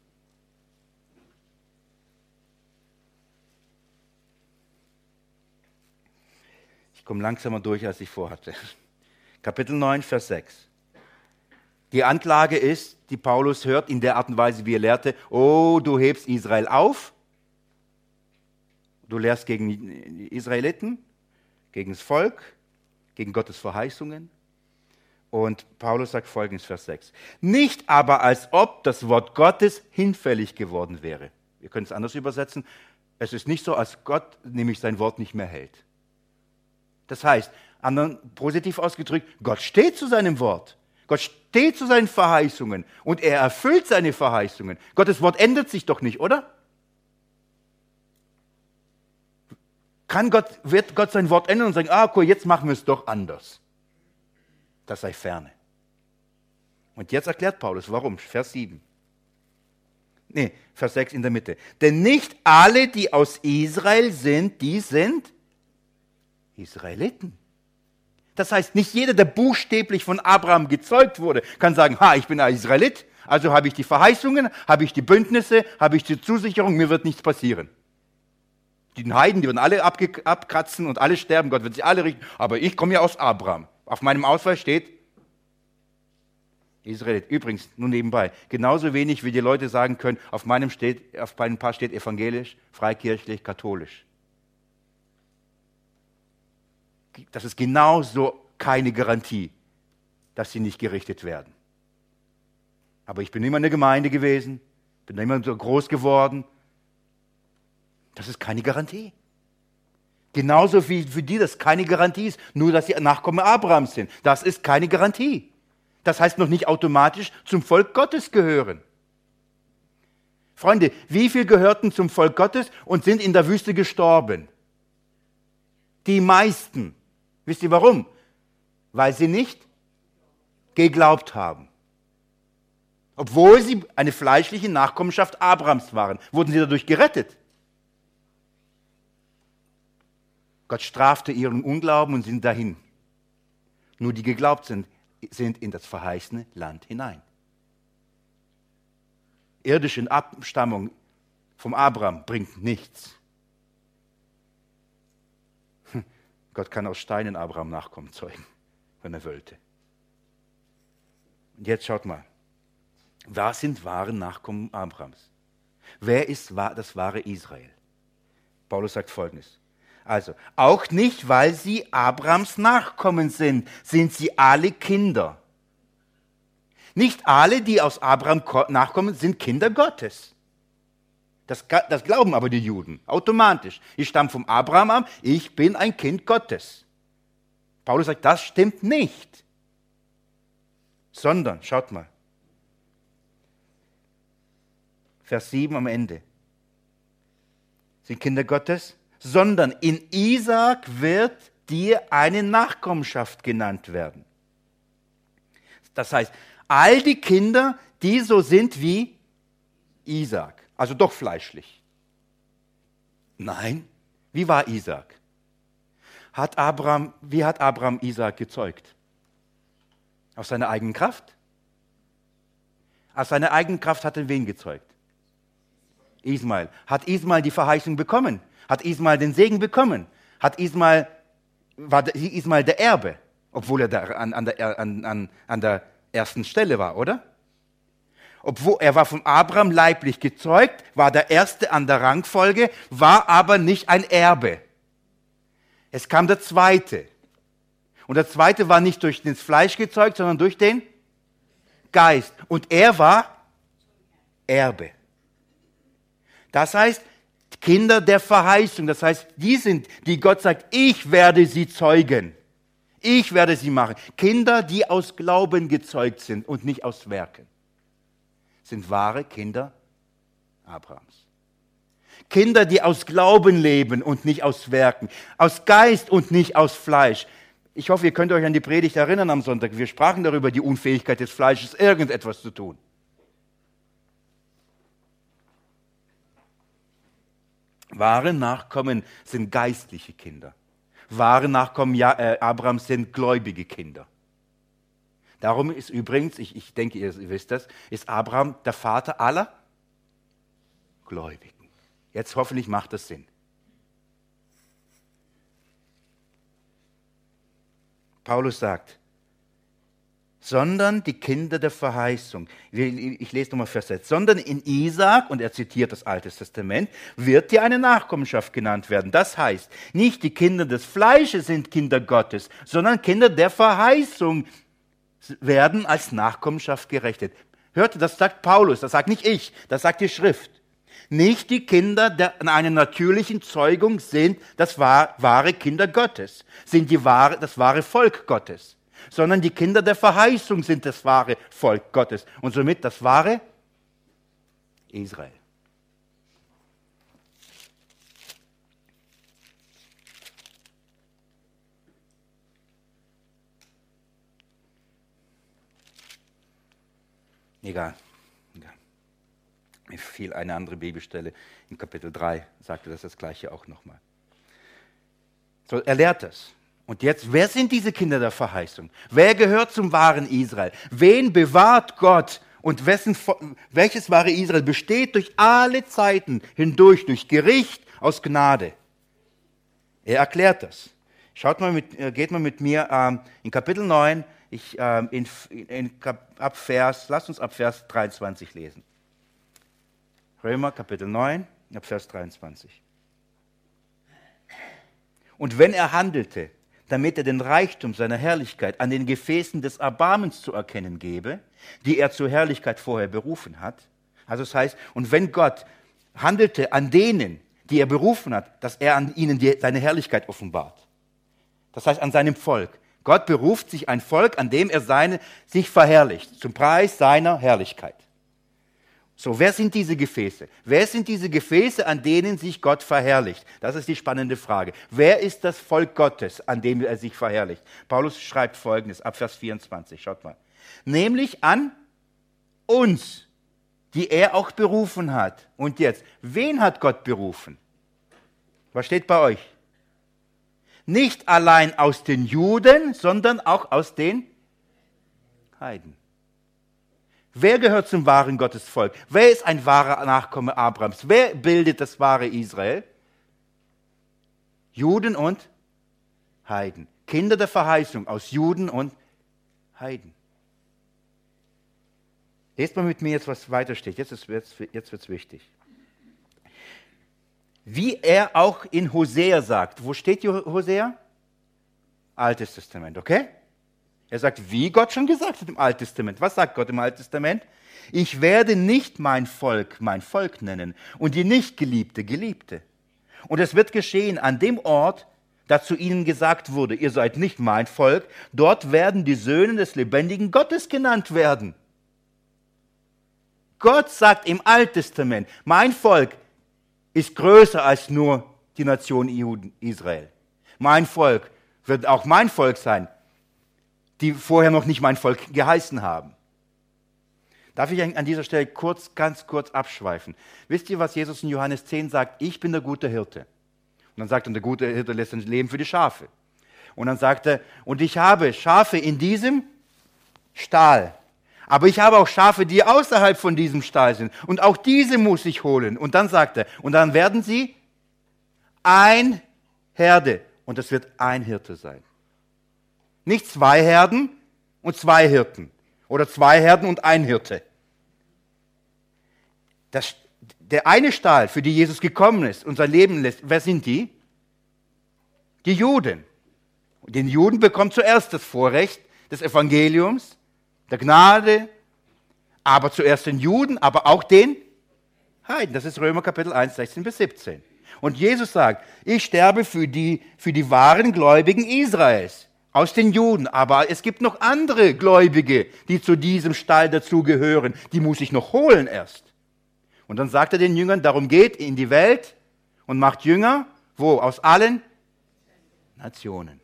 Ich komme langsamer durch, als ich vorhatte. Kapitel 9, Vers 6. Die Anklage ist, die Paulus hört in der Art und Weise, wie er lehrte, oh, du hebst Israel auf, du lehrst gegen die Israeliten, gegen das Volk, gegen Gottes Verheißungen. Und Paulus sagt folgendes, Vers 6. Nicht aber, als ob das Wort Gottes hinfällig geworden wäre. Wir können es anders übersetzen. Es ist nicht so, als Gott nämlich sein Wort nicht mehr hält. Das heißt, positiv ausgedrückt, Gott steht zu seinem Wort. Gott steht zu seinen Verheißungen und er erfüllt seine Verheißungen. Gottes Wort ändert sich doch nicht, oder? Wird Gott sein Wort ändern und sagen, cool, jetzt machen wir es doch anders. Das sei ferne. Und jetzt erklärt Paulus, warum. Vers 7. Vers 6 in der Mitte. Denn nicht alle, die aus Israel sind, die sind Israeliten. Das heißt, nicht jeder, der buchstäblich von Abraham gezeugt wurde, kann sagen, ich bin ein Israelit, also habe ich die Verheißungen, habe ich die Bündnisse, habe ich die Zusicherung, mir wird nichts passieren. Die Heiden, die werden alle abkratzen und alle sterben, Gott wird sie alle richten, aber ich komme ja aus Abraham. Auf meinem Ausweis steht Israelit. Übrigens, nur nebenbei, genauso wenig wie die Leute sagen können, auf meinem Pass steht evangelisch, freikirchlich, katholisch. Das ist genauso keine Garantie, dass sie nicht gerichtet werden. Aber ich bin immer in der Gemeinde gewesen, bin immer so groß geworden. Das ist keine Garantie. Genauso wie für die das keine Garantie ist, nur dass sie Nachkommen Abrahams sind. Das ist keine Garantie. Das heißt noch nicht automatisch zum Volk Gottes gehören. Freunde, wie viele gehörten zum Volk Gottes und sind in der Wüste gestorben? Die meisten. Wisst ihr warum? Weil sie nicht geglaubt haben. Obwohl sie eine fleischliche Nachkommenschaft Abrahams waren, wurden sie dadurch gerettet. Gott strafte ihren Unglauben und sind dahin. Nur die geglaubt sind in das verheißene Land hinein. Irdische Abstammung vom Abraham bringt nichts. Gott kann aus Steinen Abraham Nachkommen zeugen, wenn er wollte. Und jetzt schaut mal. Was sind wahre Nachkommen Abrahams? Wer ist das wahre Israel? Paulus sagt Folgendes. Also, auch nicht, weil sie Abrahams Nachkommen sind sie alle Kinder. Nicht alle, die aus Abraham nachkommen, sind Kinder Gottes. Das glauben aber die Juden, automatisch. Ich stamme vom Abraham ab, ich bin ein Kind Gottes. Paulus sagt, das stimmt nicht. Sondern, schaut mal, Vers 7 am Ende. Sind Kinder Gottes? Sondern in Isaak wird dir eine Nachkommenschaft genannt werden. Das heißt, all die Kinder, die so sind wie Isaak, also doch fleischlich. Nein, wie war Isaak? Wie hat Abraham Isaak gezeugt? Aus seiner eigenen Kraft? Aus seiner eigenen Kraft hat er wen gezeugt? Ismael. Hat Ismael die Verheißung bekommen? Hat Ismael den Segen bekommen? War Ismael der Erbe? Obwohl er da an der ersten Stelle war, oder? Obwohl er war von Abraham leiblich gezeugt, war der Erste an der Rangfolge, war aber nicht ein Erbe. Es kam der Zweite. Und der Zweite war nicht durch das Fleisch gezeugt, sondern durch den Geist. Und er war Erbe. Das heißt, Kinder der Verheißung, das heißt, die Gott sagt, ich werde sie zeugen. Ich werde sie machen. Kinder, die aus Glauben gezeugt sind und nicht aus Werken, sind wahre Kinder Abrahams. Kinder, die aus Glauben leben und nicht aus Werken, aus Geist und nicht aus Fleisch. Ich hoffe, ihr könnt euch an die Predigt erinnern am Sonntag. Wir sprachen darüber, die Unfähigkeit des Fleisches, irgendetwas zu tun. Wahre Nachkommen sind geistliche Kinder. Wahre Nachkommen Abrahams sind gläubige Kinder. Darum ist übrigens, ich denke, ihr wisst das, ist Abraham der Vater aller Gläubigen. Jetzt hoffentlich macht das Sinn. Paulus sagt, sondern die Kinder der Verheißung. Ich lese nochmal Vers 6. Sondern in Isaak, und er zitiert das Alte Testament, wird dir eine Nachkommenschaft genannt werden. Das heißt, nicht die Kinder des Fleisches sind Kinder Gottes, sondern Kinder der Verheißung werden als Nachkommenschaft gerechnet. Hört ihr, das sagt Paulus, das sagt nicht ich, das sagt die Schrift. Nicht die Kinder einer natürlichen Zeugung sind das wahre Kinder Gottes, sind das wahre Volk Gottes, sondern die Kinder der Verheißung sind das wahre Volk Gottes und somit das wahre Israel. Egal. Mir fiel eine andere Bibelstelle im Kapitel 3, sagte das Gleiche auch nochmal. So, er lehrt das. Und jetzt, wer sind diese Kinder der Verheißung? Wer gehört zum wahren Israel? Wen bewahrt Gott? Und welches wahre Israel besteht durch alle Zeiten hindurch, durch Gericht aus Gnade? Er erklärt das. Geht mal mit mir in Kapitel 9, lasst uns ab Vers 23 lesen. Römer Kapitel 9, ab Vers 23. Und wenn er handelte, damit er den Reichtum seiner Herrlichkeit an den Gefäßen des Erbarmens zu erkennen gebe, die er zur Herrlichkeit vorher berufen hat. Also das heißt, und wenn Gott handelte an denen, die er berufen hat, dass er an ihnen seine Herrlichkeit offenbart. Das heißt, an seinem Volk. Gott beruft sich ein Volk, an dem er sich verherrlicht, zum Preis seiner Herrlichkeit. So, wer sind diese Gefäße? Wer sind diese Gefäße, an denen sich Gott verherrlicht? Das ist die spannende Frage. Wer ist das Volk Gottes, an dem er sich verherrlicht? Paulus schreibt Folgendes, ab Vers 24, schaut mal. Nämlich an uns, die er auch berufen hat. Und jetzt, wen hat Gott berufen? Was steht bei euch? Nicht allein aus den Juden, sondern auch aus den Heiden. Wer gehört zum wahren Gottesvolk? Wer ist ein wahrer Nachkomme Abrahams? Wer bildet das wahre Israel? Juden und Heiden. Kinder der Verheißung aus Juden und Heiden. Lest mal mit mir jetzt, was weiter steht. Jetzt wird's wichtig. Wie er auch in Hosea sagt. Wo steht Hosea? Altes Testament, okay? Er sagt, wie Gott schon gesagt hat im Alten Testament. Was sagt Gott im Alten Testament? Ich werde nicht mein Volk nennen und die Nichtgeliebte, Geliebte. Und es wird geschehen an dem Ort, da zu ihnen gesagt wurde, ihr seid nicht mein Volk, dort werden die Söhne des lebendigen Gottes genannt werden. Gott sagt im Alten Testament, mein Volk ist größer als nur die Nation Israel. Mein Volk wird auch mein Volk sein, die vorher noch nicht mein Volk geheißen haben. Darf ich an dieser Stelle ganz kurz abschweifen? Wisst ihr, was Jesus in Johannes 10 sagt? Ich bin der gute Hirte. Und dann sagt er, der gute Hirte lässt sein Leben für die Schafe. Und dann sagt er, und ich habe Schafe in diesem Stall. Aber ich habe auch Schafe, die außerhalb von diesem Stall sind. Und auch diese muss ich holen. Und dann sagt er, und dann werden sie ein Herde. Und das wird ein Hirte sein. Nicht 2 Herden und 2 Hirten. Oder 2 Herden und ein Hirte. Der eine Stall, für die Jesus gekommen ist und sein Leben lässt, wer sind die? Die Juden. Den Juden bekommt zuerst das Vorrecht des Evangeliums, der Gnade, aber zuerst den Juden, aber auch den Heiden. Das ist Römer Kapitel 1, 16 bis 17. Und Jesus sagt, ich sterbe für die wahren Gläubigen Israels. Aus den Juden, aber es gibt noch andere Gläubige, die zu diesem Stall dazugehören. Die muss ich noch holen erst. Und dann sagt er den Jüngern, darum geht in die Welt und macht Jünger, wo? Aus allen Nationen.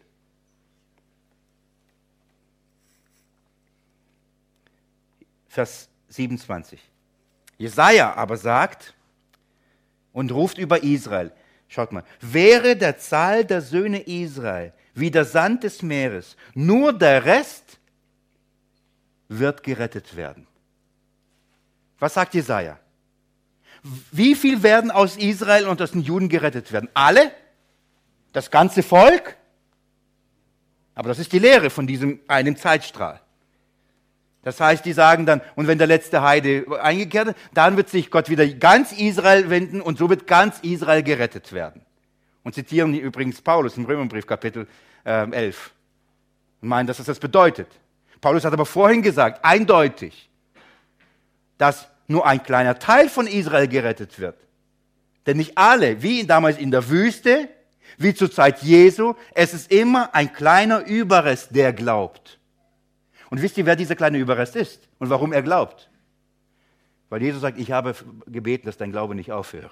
Vers 27. Jesaja aber sagt und ruft über Israel, schaut mal, wäre der Zahl der Söhne Israel wie der Sand des Meeres, nur der Rest wird gerettet werden. Was sagt Jesaja? Wie viel werden aus Israel und aus den Juden gerettet werden? Alle? Das ganze Volk? Aber das ist die Lehre von diesem einen Zeitstrahl. Das heißt, die sagen dann, und wenn der letzte Heide eingekehrt ist, dann wird sich Gott wieder ganz Israel wenden und so wird ganz Israel gerettet werden. Und zitieren die übrigens Paulus im Römerbrief Kapitel 11. Und meinen, dass das bedeutet. Paulus hat aber vorhin gesagt, eindeutig, dass nur ein kleiner Teil von Israel gerettet wird. Denn nicht alle, wie damals in der Wüste, wie zur Zeit Jesu, es ist immer ein kleiner Überrest, der glaubt. Und wisst ihr, wer dieser kleine Überrest ist und warum er glaubt? Weil Jesus sagt, ich habe gebeten, dass dein Glaube nicht aufhöre.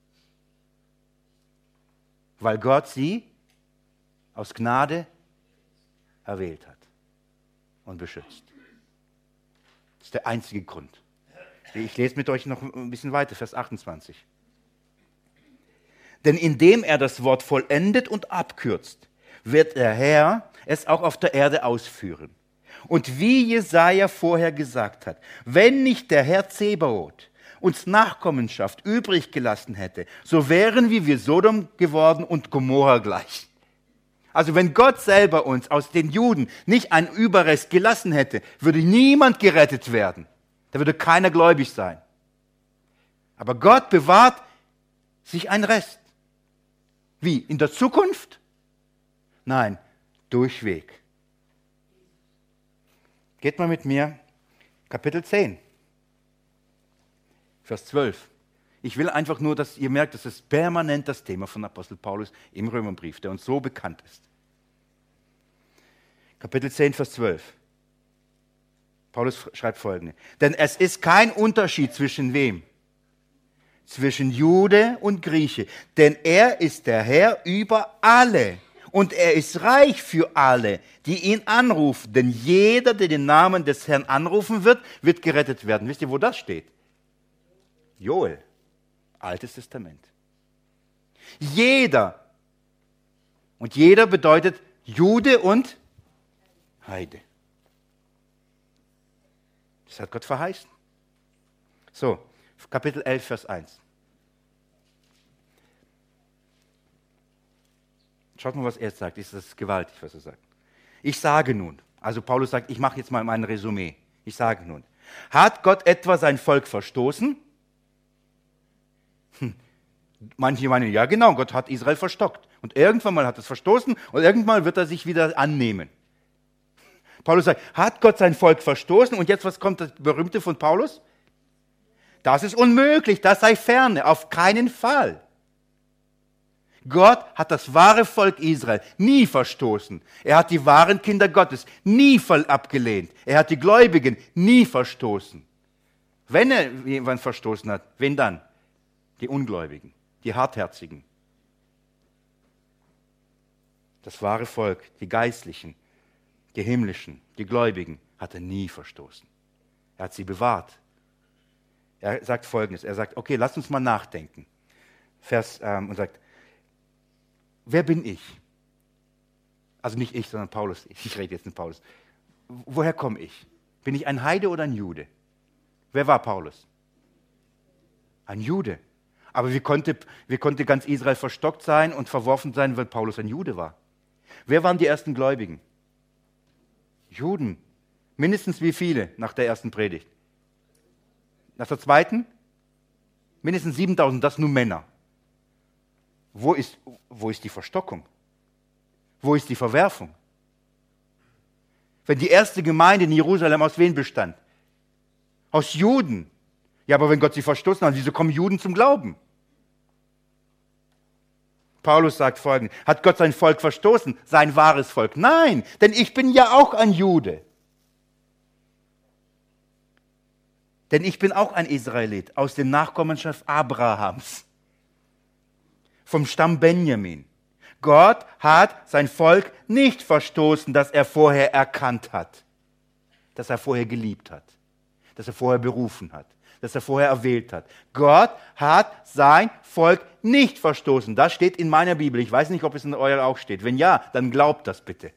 Weil Gott sie aus Gnade erwählt hat und beschützt. Das ist der einzige Grund. Ich lese mit euch noch ein bisschen weiter, Vers 28. Denn indem er das Wort vollendet und abkürzt, wird der Herr es auch auf der Erde ausführen. Und wie Jesaja vorher gesagt hat, wenn nicht der Herr Zebaoth uns Nachkommenschaft übrig gelassen hätte, so wären wir Sodom geworden und Gomorra gleich. Also wenn Gott selber uns aus den Juden nicht einen Überrest gelassen hätte, würde niemand gerettet werden. Da würde keiner gläubig sein. Aber Gott bewahrt sich einen Rest. Wie? In der Zukunft? Nein, durchweg. Geht mal mit mir, Kapitel 10, Vers 12. Ich will einfach nur, dass ihr merkt, das ist permanent das Thema von Apostel Paulus im Römerbrief, der uns so bekannt ist. Kapitel 10, Vers 12. Paulus schreibt Folgendes. Denn es ist kein Unterschied zwischen wem? Zwischen Jude und Grieche. Denn er ist der Herr über alle. Und er ist reich für alle, die ihn anrufen. Denn jeder, der den Namen des Herrn anrufen wird, wird gerettet werden. Wisst ihr, wo das steht? Joel, Altes Testament. Jeder. Und jeder bedeutet Jude und Heide. Das hat Gott verheißen. So, Kapitel 11, Vers 1. Schaut mal, was er jetzt sagt. Das ist gewaltig, was er sagt. Ich sage nun, also Paulus sagt, ich mache jetzt mal mein Resümee. Ich sage nun, hat Gott etwa sein Volk verstoßen? Manche meinen, ja genau, Gott hat Israel verstockt. Und irgendwann mal hat es verstoßen und irgendwann wird er sich wieder annehmen. Paulus sagt, hat Gott sein Volk verstoßen? Und jetzt, was kommt das Berühmte von Paulus? Das ist unmöglich, das sei ferne, auf keinen Fall. Gott hat das wahre Volk Israel nie verstoßen. Er hat die wahren Kinder Gottes nie abgelehnt. Er hat die Gläubigen nie verstoßen. Wenn er jemanden verstoßen hat, wen dann? Die Ungläubigen, die Hartherzigen. Das wahre Volk, die Geistlichen, die Himmlischen, die Gläubigen, hat er nie verstoßen. Er hat sie bewahrt. Er sagt Folgendes, er sagt, okay, lass uns mal nachdenken. Und sagt, wer bin ich? Also nicht ich, sondern Paulus. Ich rede jetzt mit Paulus. Woher komme ich? Bin ich ein Heide oder ein Jude? Wer war Paulus? Ein Jude. Aber wie konnte ganz Israel verstockt sein und verworfen sein, weil Paulus ein Jude war? Wer waren die ersten Gläubigen? Juden. Mindestens wie viele nach der ersten Predigt? Nach der zweiten? Mindestens 7000, das nur Männer. Wo ist die Verstockung? Wo ist die Verwerfung? Wenn die erste Gemeinde in Jerusalem aus wen bestand? Aus Juden. Ja, aber wenn Gott sie verstoßen hat, wieso kommen Juden zum Glauben? Paulus sagt Folgendes, hat Gott sein Volk verstoßen, sein wahres Volk? Nein, denn ich bin ja auch ein Jude. Denn ich bin auch ein Israelit aus der Nachkommenschaft Abrahams, vom Stamm Benjamin. Gott hat sein Volk nicht verstoßen, das er vorher erkannt hat, das er vorher geliebt hat, das er vorher berufen hat, das er vorher erwählt hat. Gott hat sein Volk nicht verstoßen. Das steht in meiner Bibel. Ich weiß nicht, ob es in eurer auch steht. Wenn ja, dann glaubt das bitte.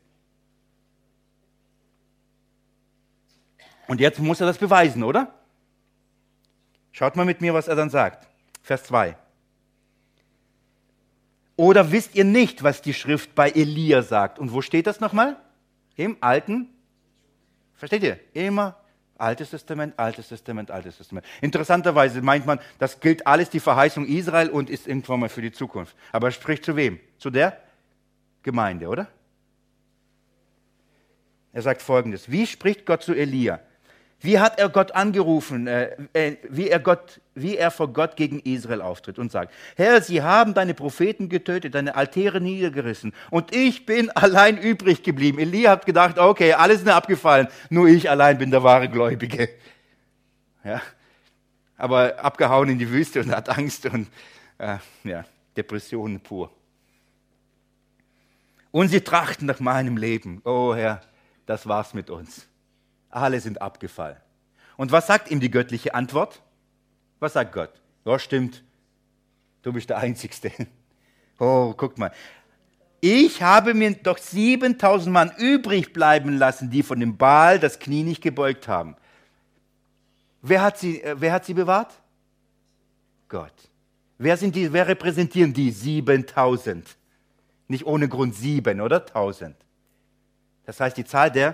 Und jetzt muss er das beweisen, oder? Schaut mal mit mir, was er dann sagt. Vers 2. Oder wisst ihr nicht, was die Schrift bei Elia sagt? Und wo steht das nochmal? Im Alten. Versteht ihr? Immer Altes Testament, Altes Testament, Altes Testament. Interessanterweise meint man, das gilt alles die Verheißung Israel und ist irgendwann mal für die Zukunft. Aber er spricht zu wem? Zu der Gemeinde, oder? Er sagt Folgendes. Wie spricht Gott zu Elia? Wie hat er Gott angerufen, wie er vor Gott gegen Israel auftritt und sagt, Herr, sie haben deine Propheten getötet, deine Altäre niedergerissen und ich bin allein übrig geblieben. Elia hat gedacht, okay, alles ist abgefallen, nur ich allein bin der wahre Gläubige. Ja, aber abgehauen in die Wüste und hat Angst und Depressionen pur. Und sie trachten nach meinem Leben. Oh Herr, das war's mit uns. Alle sind abgefallen. Und was sagt ihm die göttliche Antwort? Was sagt Gott? Ja, stimmt. Du bist der Einzigste. Oh, guck mal. Ich habe mir doch 7000 Mann übrig bleiben lassen, die von dem Baal das Knie nicht gebeugt haben. Wer hat sie bewahrt? Gott. Wer repräsentieren die 7000? Nicht ohne Grund 7, oder? 1000. Das heißt, die Zahl der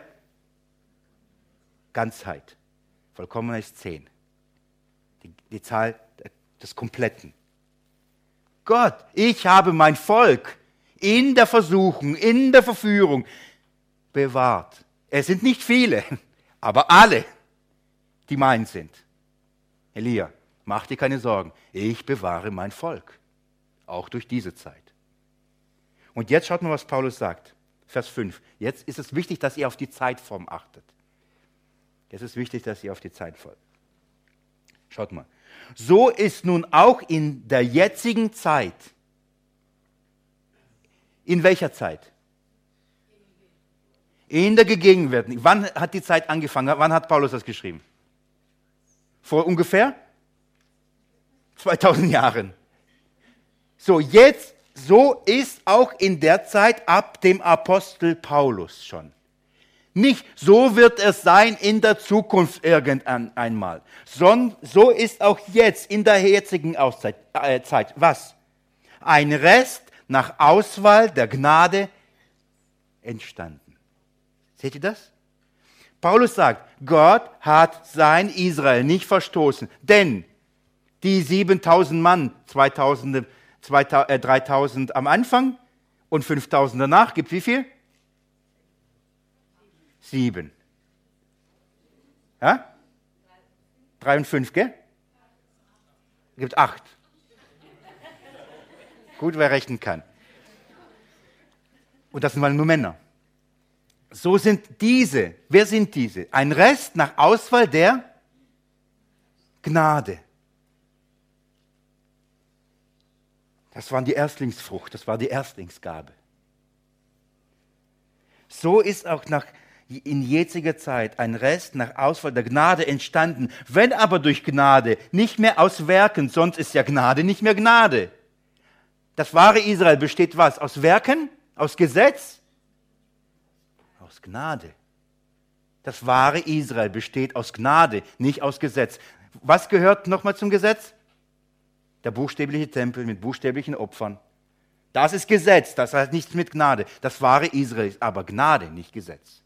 Ganzheit. Vollkommenheit ist 10. Die Zahl des Kompletten. Gott, ich habe mein Volk in der Versuchung, in der Verführung bewahrt. Es sind nicht viele, aber alle, die mein sind. Elia, mach dir keine Sorgen. Ich bewahre mein Volk. Auch durch diese Zeit. Und jetzt schaut mal, was Paulus sagt. Vers 5. Jetzt ist es wichtig, dass ihr auf die Zeitform achtet. Jetzt ist wichtig, dass ihr auf die Zeit folgt. Schaut mal. So ist nun auch in der jetzigen Zeit. In welcher Zeit? In der Gegenwärtigen. Wann hat die Zeit angefangen? Wann hat Paulus das geschrieben? Vor ungefähr 2000 Jahren. So, so ist auch in der Zeit ab dem Apostel Paulus schon. Nicht, so wird es sein in der Zukunft irgendwann einmal. So ist auch jetzt in der jetzigen Zeit. Was? Ein Rest nach Auswahl der Gnade entstanden. Seht ihr das? Paulus sagt, Gott hat sein Israel nicht verstoßen, denn die 7000 Mann, 3000 am Anfang und 5000 danach, gibt wie viel? 7. Ja? 3 und 5, gell? Gibt 8. Gut, wer rechnen kann. Und das sind mal nur Männer. So sind diese. Wer sind diese? Ein Rest nach Auswahl der Gnade. Das war die Erstlingsfrucht, das war die Erstlingsgabe. So ist auch in jetziger Zeit ein Rest nach Auswahl der Gnade entstanden. Wenn aber durch Gnade, nicht mehr aus Werken, sonst ist ja Gnade nicht mehr Gnade. Das wahre Israel besteht was? Aus Werken? Aus Gesetz? Aus Gnade. Das wahre Israel besteht aus Gnade, nicht aus Gesetz. Was gehört nochmal zum Gesetz? Der buchstäbliche Tempel mit buchstäblichen Opfern. Das ist Gesetz, das heißt nichts mit Gnade. Das wahre Israel ist aber Gnade, nicht Gesetz.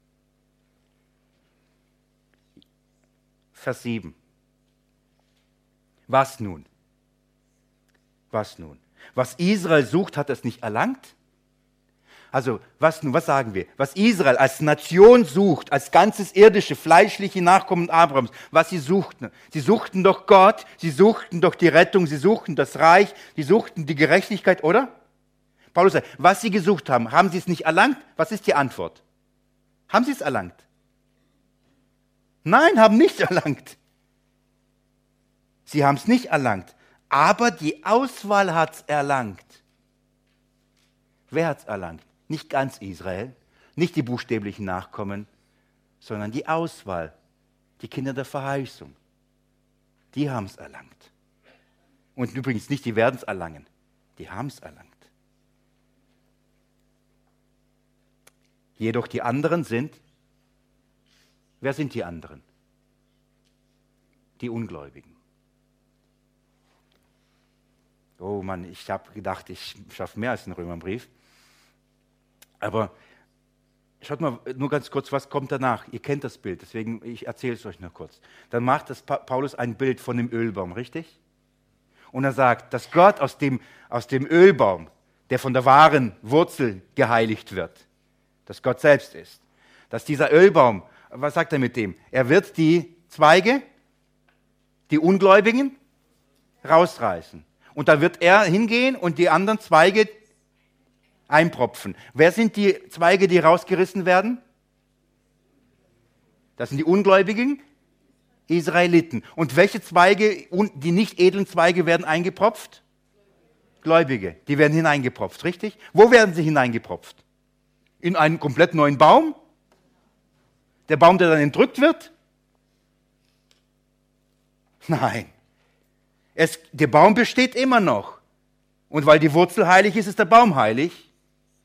Vers 7. Was nun? Was nun? Was Israel sucht, hat es nicht erlangt? Also, was nun, was sagen wir? Was Israel als Nation sucht, als ganzes irdische, fleischliche Nachkommen Abrahams, was sie suchten doch Gott, sie suchten doch die Rettung, sie suchten das Reich, sie suchten die Gerechtigkeit, oder? Paulus sagt, was sie gesucht haben, haben sie es nicht erlangt? Was ist die Antwort? Haben sie es erlangt? Nein, haben nicht erlangt. Sie haben es nicht erlangt, aber die Auswahl hat es erlangt. Wer hat es erlangt? Nicht ganz Israel, nicht die buchstäblichen Nachkommen, sondern die Auswahl, die Kinder der Verheißung. Die haben es erlangt. Und übrigens nicht, die werden es erlangen, die haben es erlangt. Jedoch die anderen sind, wer sind die anderen? Die Ungläubigen. Oh Mann, ich habe gedacht, ich schaffe mehr als einen Römerbrief. Aber schaut mal nur ganz kurz, was kommt danach. Ihr kennt das Bild, deswegen ich erzähle es euch nur kurz. Dann macht Paulus ein Bild von dem Ölbaum, richtig? Und er sagt, dass Gott aus dem Ölbaum, der von der wahren Wurzel geheiligt wird, dass Gott selbst ist, dass dieser Ölbaum, was sagt er mit dem? Er wird die Zweige, die Ungläubigen, rausreißen. Und da wird er hingehen und die anderen Zweige einpropfen. Wer sind die Zweige, die rausgerissen werden? Das sind die Ungläubigen Israeliten. Und welche Zweige, die nicht edlen Zweige, werden eingepropft? Gläubige. Die werden hineingepropft, richtig? Wo werden sie hineingepropft? In einen komplett neuen Baum? Der Baum, der dann entrückt wird? Nein. Der Baum besteht immer noch. Und weil die Wurzel heilig ist, ist der Baum heilig.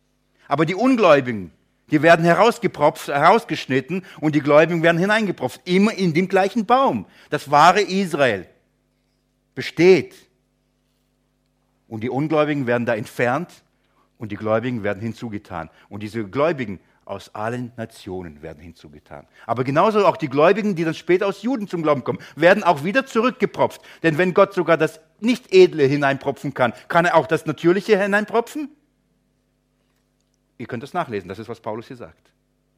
Aber die Ungläubigen, die werden herausgeschnitten und die Gläubigen werden hineingepropft. Immer in dem gleichen Baum. Das wahre Israel besteht. Und die Ungläubigen werden da entfernt und die Gläubigen werden hinzugetan. Und diese Gläubigen aus allen Nationen werden hinzugetan. Aber genauso auch die Gläubigen, die dann später aus Juden zum Glauben kommen, werden auch wieder zurückgepropft. Denn wenn Gott sogar das Nicht-Edle hineinpropfen kann, kann er auch das Natürliche hineinpropfen? Ihr könnt das nachlesen, das ist, was Paulus hier sagt.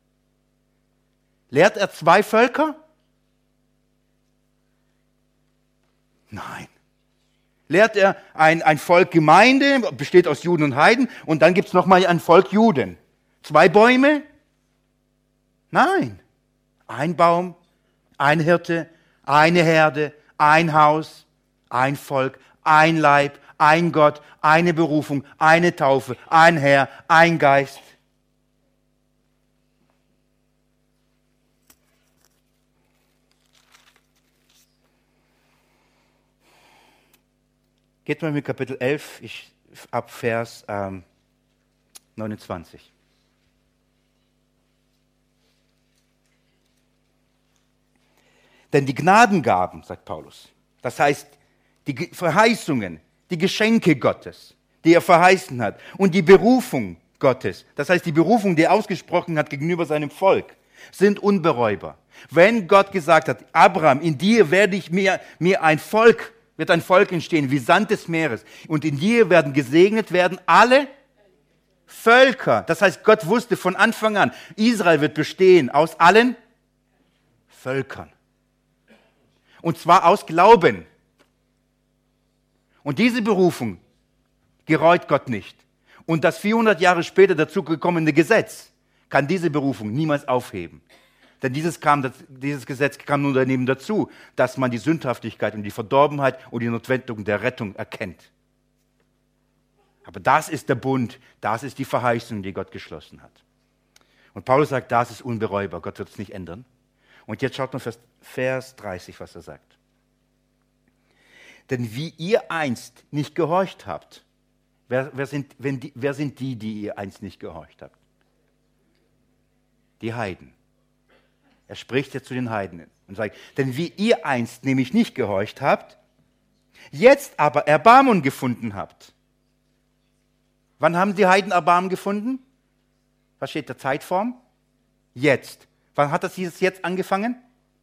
Lehrt er zwei Völker? Nein. Lehrt er ein Volk Gemeinde, besteht aus Juden und Heiden, und dann gibt es nochmal ein Volk Juden. Zwei Bäume? Nein. Ein Baum, ein Hirte, eine Herde, ein Haus, ein Volk, ein Leib, ein Gott, eine Berufung, eine Taufe, ein Herr, ein Geist. Geht mal mit Kapitel 11, ab Vers 29. Denn die Gnadengaben, sagt Paulus, das heißt die Verheißungen, die Geschenke Gottes, die er verheißen hat, und die Berufung Gottes, das heißt die Berufung, die er ausgesprochen hat gegenüber seinem Volk, sind unbereubar. Wenn Gott gesagt hat, Abraham, in dir werde ich mir wird ein Volk entstehen wie Sand des Meeres, und in dir werden gesegnet werden alle Völker. Das heißt, Gott wusste von Anfang an, Israel wird bestehen aus allen Völkern. Und zwar aus Glauben. Und diese Berufung gereut Gott nicht. Und das 400 Jahre später dazugekommene Gesetz kann diese Berufung niemals aufheben. Denn dieses Gesetz kam nur daneben dazu, dass man die Sündhaftigkeit und die Verdorbenheit und die Notwendigung der Rettung erkennt. Aber das ist der Bund, das ist die Verheißung, die Gott geschlossen hat. Und Paulus sagt, das ist unbereubar, Gott wird es nicht ändern. Und jetzt schaut mal Vers 30, was er sagt. Denn wie ihr einst nicht gehorcht habt, wer sind die, die ihr einst nicht gehorcht habt? Die Heiden. Er spricht jetzt zu den Heiden und sagt, denn wie ihr einst nämlich nicht gehorcht habt, jetzt aber Erbarmung gefunden habt. Wann haben die Heiden Erbarmen gefunden? Was steht der Zeitform? Jetzt. Wann hat das jetzt angefangen?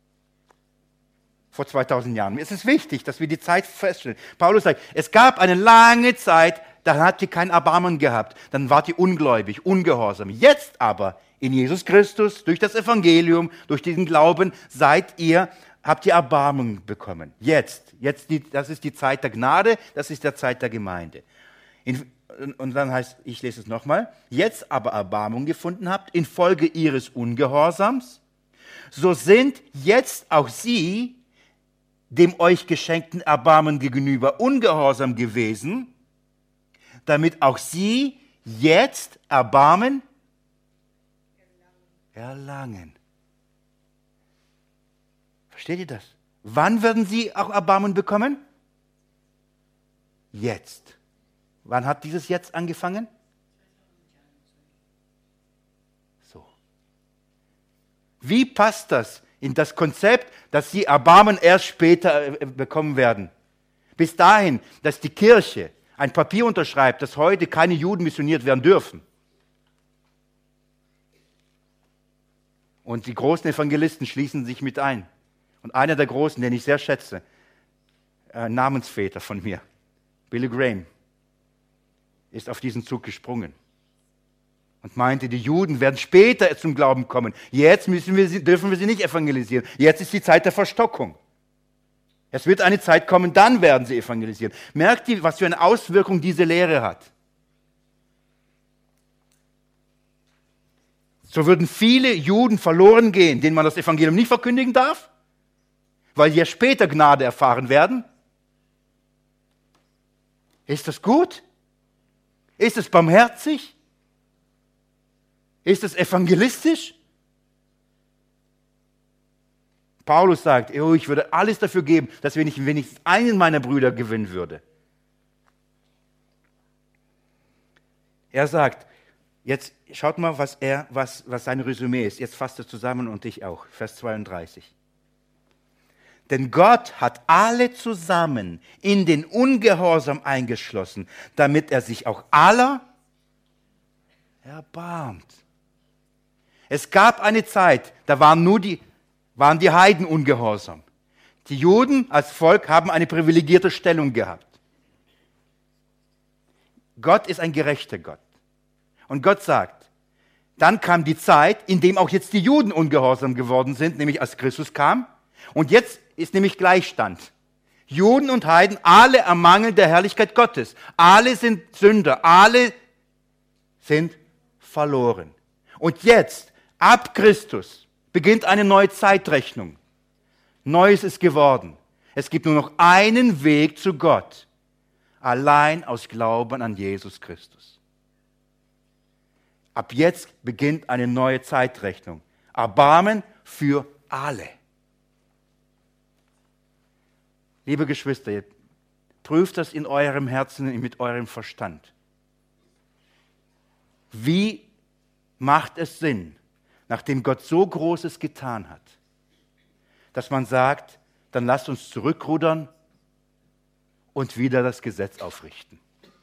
Vor 2000 Jahren. Es ist wichtig, dass wir die Zeit feststellen. Paulus sagt, es gab eine lange Zeit, da habt ihr kein Erbarmen gehabt. Dann wart ihr ungläubig, ungehorsam. Jetzt aber, in Jesus Christus, durch das Evangelium, durch diesen Glauben, habt ihr Erbarmen bekommen. Jetzt. Das ist die Zeit der Gnade, das ist die Zeit der Gemeinde. Und dann heißt, ich lese es nochmal, jetzt aber Erbarmung gefunden habt, infolge ihres Ungehorsams, so sind jetzt auch sie, dem euch geschenkten Erbarmen gegenüber ungehorsam gewesen, damit auch sie jetzt Erbarmen erlangen. Versteht ihr das? Wann werden sie auch Erbarmen bekommen? Jetzt. Wann hat dieses Jetzt angefangen? So. Wie passt das in das Konzept, dass sie Erbarmen erst später bekommen werden? Bis dahin, dass die Kirche ein Papier unterschreibt, dass heute keine Juden missioniert werden dürfen. Und die großen Evangelisten schließen sich mit ein. Und einer der Großen, den ich sehr schätze, Namensväter von mir, Billy Graham, ist auf diesen Zug gesprungen und meinte, die Juden werden später zum Glauben kommen. Jetzt dürfen wir sie nicht evangelisieren. Jetzt ist die Zeit der Verstockung. Es wird eine Zeit kommen, dann werden sie evangelisieren. Merkt ihr, was für eine Auswirkung diese Lehre hat? So würden viele Juden verloren gehen, denen man das Evangelium nicht verkündigen darf, weil sie ja später Gnade erfahren werden. Ist das gut? Ist es barmherzig? Ist es evangelistisch? Paulus sagt, ich würde alles dafür geben, dass wenn ich wenigstens einen meiner Brüder gewinnen würde. Er sagt, Jetzt schaut mal, was sein Resümee ist. Jetzt fasst es zusammen und ich auch. Vers 32. Denn Gott hat alle zusammen in den Ungehorsam eingeschlossen, damit er sich auch aller erbarmt. Es gab eine Zeit, da waren die Heiden ungehorsam. Die Juden als Volk haben eine privilegierte Stellung gehabt. Gott ist ein gerechter Gott. Und Gott sagt, dann kam die Zeit, in dem auch jetzt die Juden ungehorsam geworden sind, nämlich als Christus kam. Und jetzt ist nämlich Gleichstand. Juden und Heiden, alle ermangeln der Herrlichkeit Gottes. Alle sind Sünder, alle sind verloren. Und jetzt, ab Christus, beginnt eine neue Zeitrechnung. Neues ist geworden. Es gibt nur noch einen Weg zu Gott. Allein aus Glauben an Jesus Christus. Ab jetzt beginnt eine neue Zeitrechnung. Erbarmen für alle. Liebe Geschwister, prüft das in eurem Herzen und mit eurem Verstand. Wie macht es Sinn, nachdem Gott so Großes getan hat, dass man sagt, dann lasst uns zurückrudern und wieder das Gesetz aufrichten?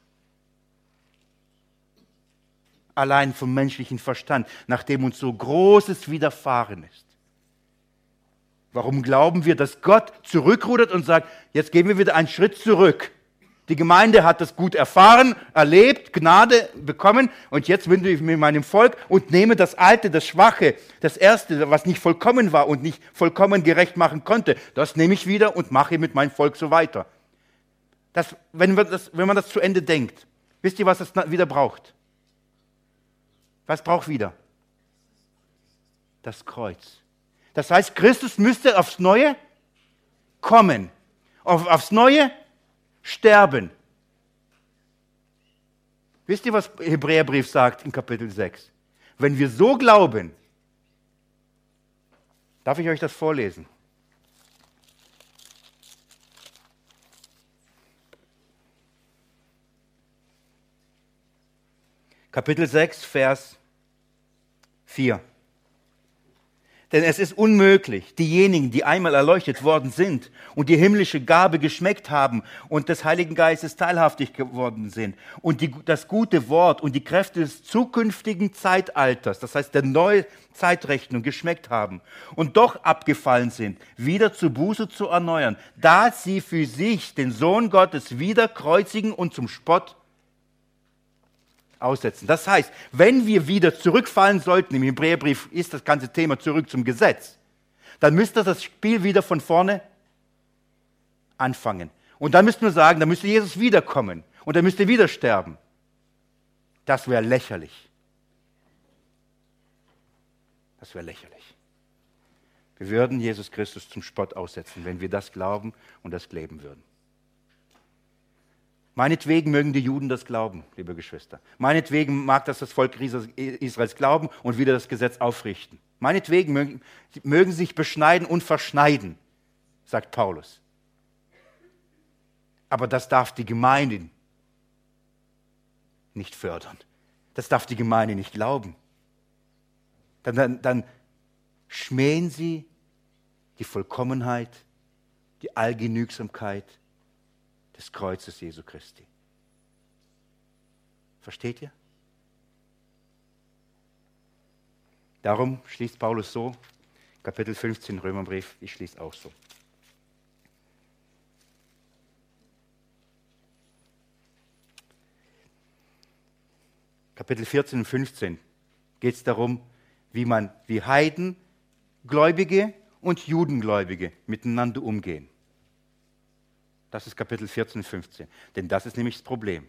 Allein vom menschlichen Verstand, nachdem uns so Großes widerfahren ist. Warum glauben wir, dass Gott zurückrudert und sagt, jetzt gehen wir wieder einen Schritt zurück? Die Gemeinde hat das gut erfahren, erlebt, Gnade bekommen und jetzt wende ich mir meinem Volk und nehme das Alte, das Schwache, das Erste, was nicht vollkommen war und nicht vollkommen gerecht machen konnte, das nehme ich wieder und mache mit meinem Volk so weiter. Wenn man das zu Ende denkt, wisst ihr, was es wieder braucht? Was braucht wieder? Das Kreuz. Das heißt, Christus müsste aufs Neue kommen, aufs Neue sterben. Wisst ihr, was Hebräerbrief sagt in Kapitel 6? Wenn wir so glauben, darf ich euch das vorlesen? Kapitel 6, Vers 4. Denn es ist unmöglich, diejenigen, die einmal erleuchtet worden sind und die himmlische Gabe geschmeckt haben und des Heiligen Geistes teilhaftig geworden sind und das gute Wort und die Kräfte des zukünftigen Zeitalters, das heißt der neuen Zeitrechnung, geschmeckt haben und doch abgefallen sind, wieder zur Buße zu erneuern, da sie für sich den Sohn Gottes wieder kreuzigen und zum Spott aussetzen. Das heißt, wenn wir wieder zurückfallen sollten, im Hebräerbrief ist das ganze Thema zurück zum Gesetz, dann müsste das Spiel wieder von vorne anfangen. Und dann müssten wir sagen, dann müsste Jesus wiederkommen und er müsste wieder sterben. Das wäre lächerlich. Das wäre lächerlich. Wir würden Jesus Christus zum Spott aussetzen, wenn wir das glauben und das leben würden. Meinetwegen mögen die Juden das glauben, liebe Geschwister. Meinetwegen mag das Volk Israels glauben und wieder das Gesetz aufrichten. Meinetwegen mögen sie sich beschneiden und verschneiden, sagt Paulus. Aber das darf die Gemeinde nicht fördern. Das darf die Gemeinde nicht glauben. Dann schmähen sie die Vollkommenheit, die Allgenügsamkeit des Kreuzes Jesu Christi. Versteht ihr? Darum schließt Paulus so, Kapitel 15 Römerbrief, ich schließe auch so. Kapitel 14 und 15 geht es darum, wie Heidengläubige und Judengläubige miteinander umgehen. Das ist Kapitel 14 und 15. Denn das ist nämlich das Problem.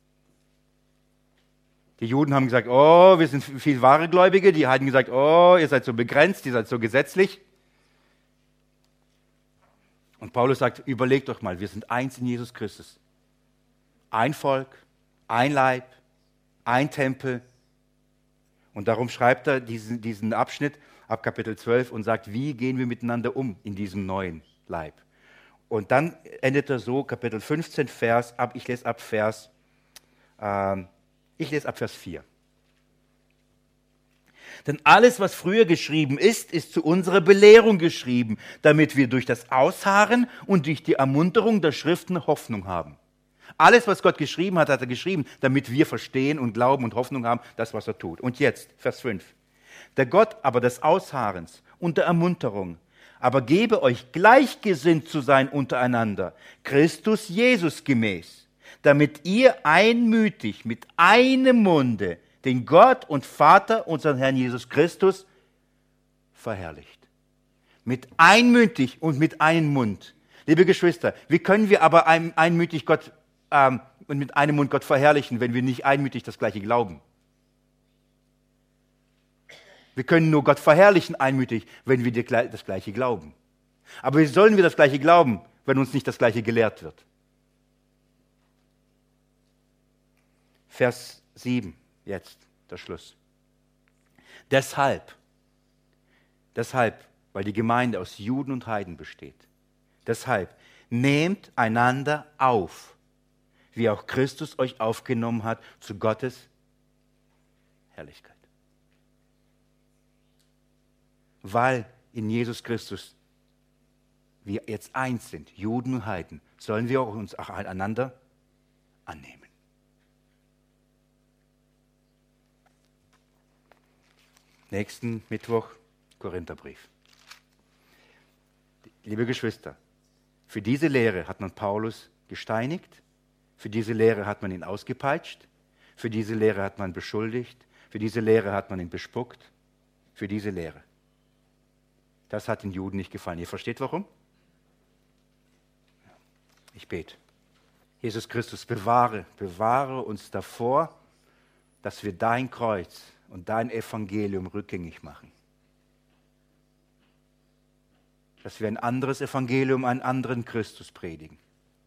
Die Juden haben gesagt, oh, wir sind viel wahre Gläubige. Die Heiden gesagt, oh, ihr seid so begrenzt, ihr seid so gesetzlich. Und Paulus sagt, überlegt doch mal, wir sind eins in Jesus Christus. Ein Volk, ein Leib, ein Tempel. Und darum schreibt er diesen Abschnitt ab Kapitel 12 und sagt, wie gehen wir miteinander um in diesem neuen Leib. Und dann endet er so, Kapitel 15, ich lese ab Vers 4. Denn alles, was früher geschrieben ist, ist zu unserer Belehrung geschrieben, damit wir durch das Ausharren und durch die Ermunterung der Schriften Hoffnung haben. Alles, was Gott geschrieben hat, hat er geschrieben, damit wir verstehen und glauben und Hoffnung haben, das, was er tut. Und jetzt, Vers 5. Der Gott aber des Ausharrens und der Ermunterung, aber gebe euch gleichgesinnt zu sein untereinander, Christus Jesus gemäß, damit ihr einmütig mit einem Munde den Gott und Vater, unseren Herrn Jesus Christus, verherrlicht. Mit einmütig und mit einem Mund. Liebe Geschwister, wie können wir aber einmütig Gott und mit einem Mund Gott verherrlichen, wenn wir nicht einmütig das Gleiche glauben? Wir können nur Gott verherrlichen einmütig, wenn wir das Gleiche glauben. Aber wie sollen wir das Gleiche glauben, wenn uns nicht das Gleiche gelehrt wird? Vers 7, jetzt der Schluss. Deshalb, weil die Gemeinde aus Juden und Heiden besteht, deshalb nehmt einander auf, wie auch Christus euch aufgenommen hat zu Gottes Herrlichkeit. Weil in Jesus Christus wir jetzt eins sind, Juden und Heiden, sollen wir uns auch einander annehmen. Nächsten Mittwoch, Korintherbrief. Liebe Geschwister, für diese Lehre hat man Paulus gesteinigt, für diese Lehre hat man ihn ausgepeitscht, für diese Lehre hat man beschuldigt, für diese Lehre hat man ihn bespuckt, für diese Lehre. Das hat den Juden nicht gefallen. Ihr versteht warum? Ich bete. Jesus Christus, bewahre uns davor, dass wir dein Kreuz und dein Evangelium rückgängig machen. Dass wir ein anderes Evangelium, einen anderen Christus predigen.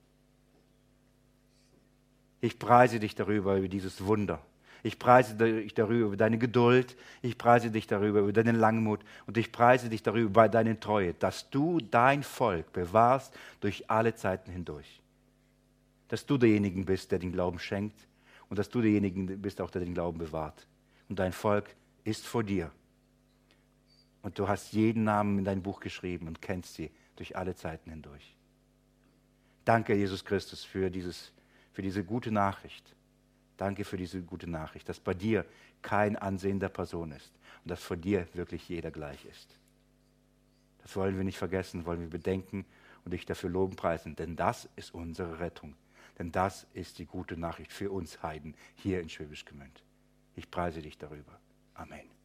Ich preise dich darüber, über dieses Wunder. Ich preise dich darüber, über deine Geduld. Ich preise dich darüber, über deinen Langmut. Und ich preise dich darüber, über deine Treue, dass du dein Volk bewahrst durch alle Zeiten hindurch. Dass du derjenige bist, der den Glauben schenkt. Und dass du derjenige bist, auch der den Glauben bewahrt. Und dein Volk ist vor dir. Und du hast jeden Namen in dein Buch geschrieben und kennst sie durch alle Zeiten hindurch. Danke, Jesus Christus, für diese gute Nachricht. Danke für diese gute Nachricht, dass bei dir kein Ansehen der Person ist und dass vor dir wirklich jeder gleich ist. Das wollen wir nicht vergessen, wollen wir bedenken und dich dafür loben, preisen, denn das ist unsere Rettung. Denn das ist die gute Nachricht für uns Heiden hier in Schwäbisch Gmünd. Ich preise dich darüber. Amen.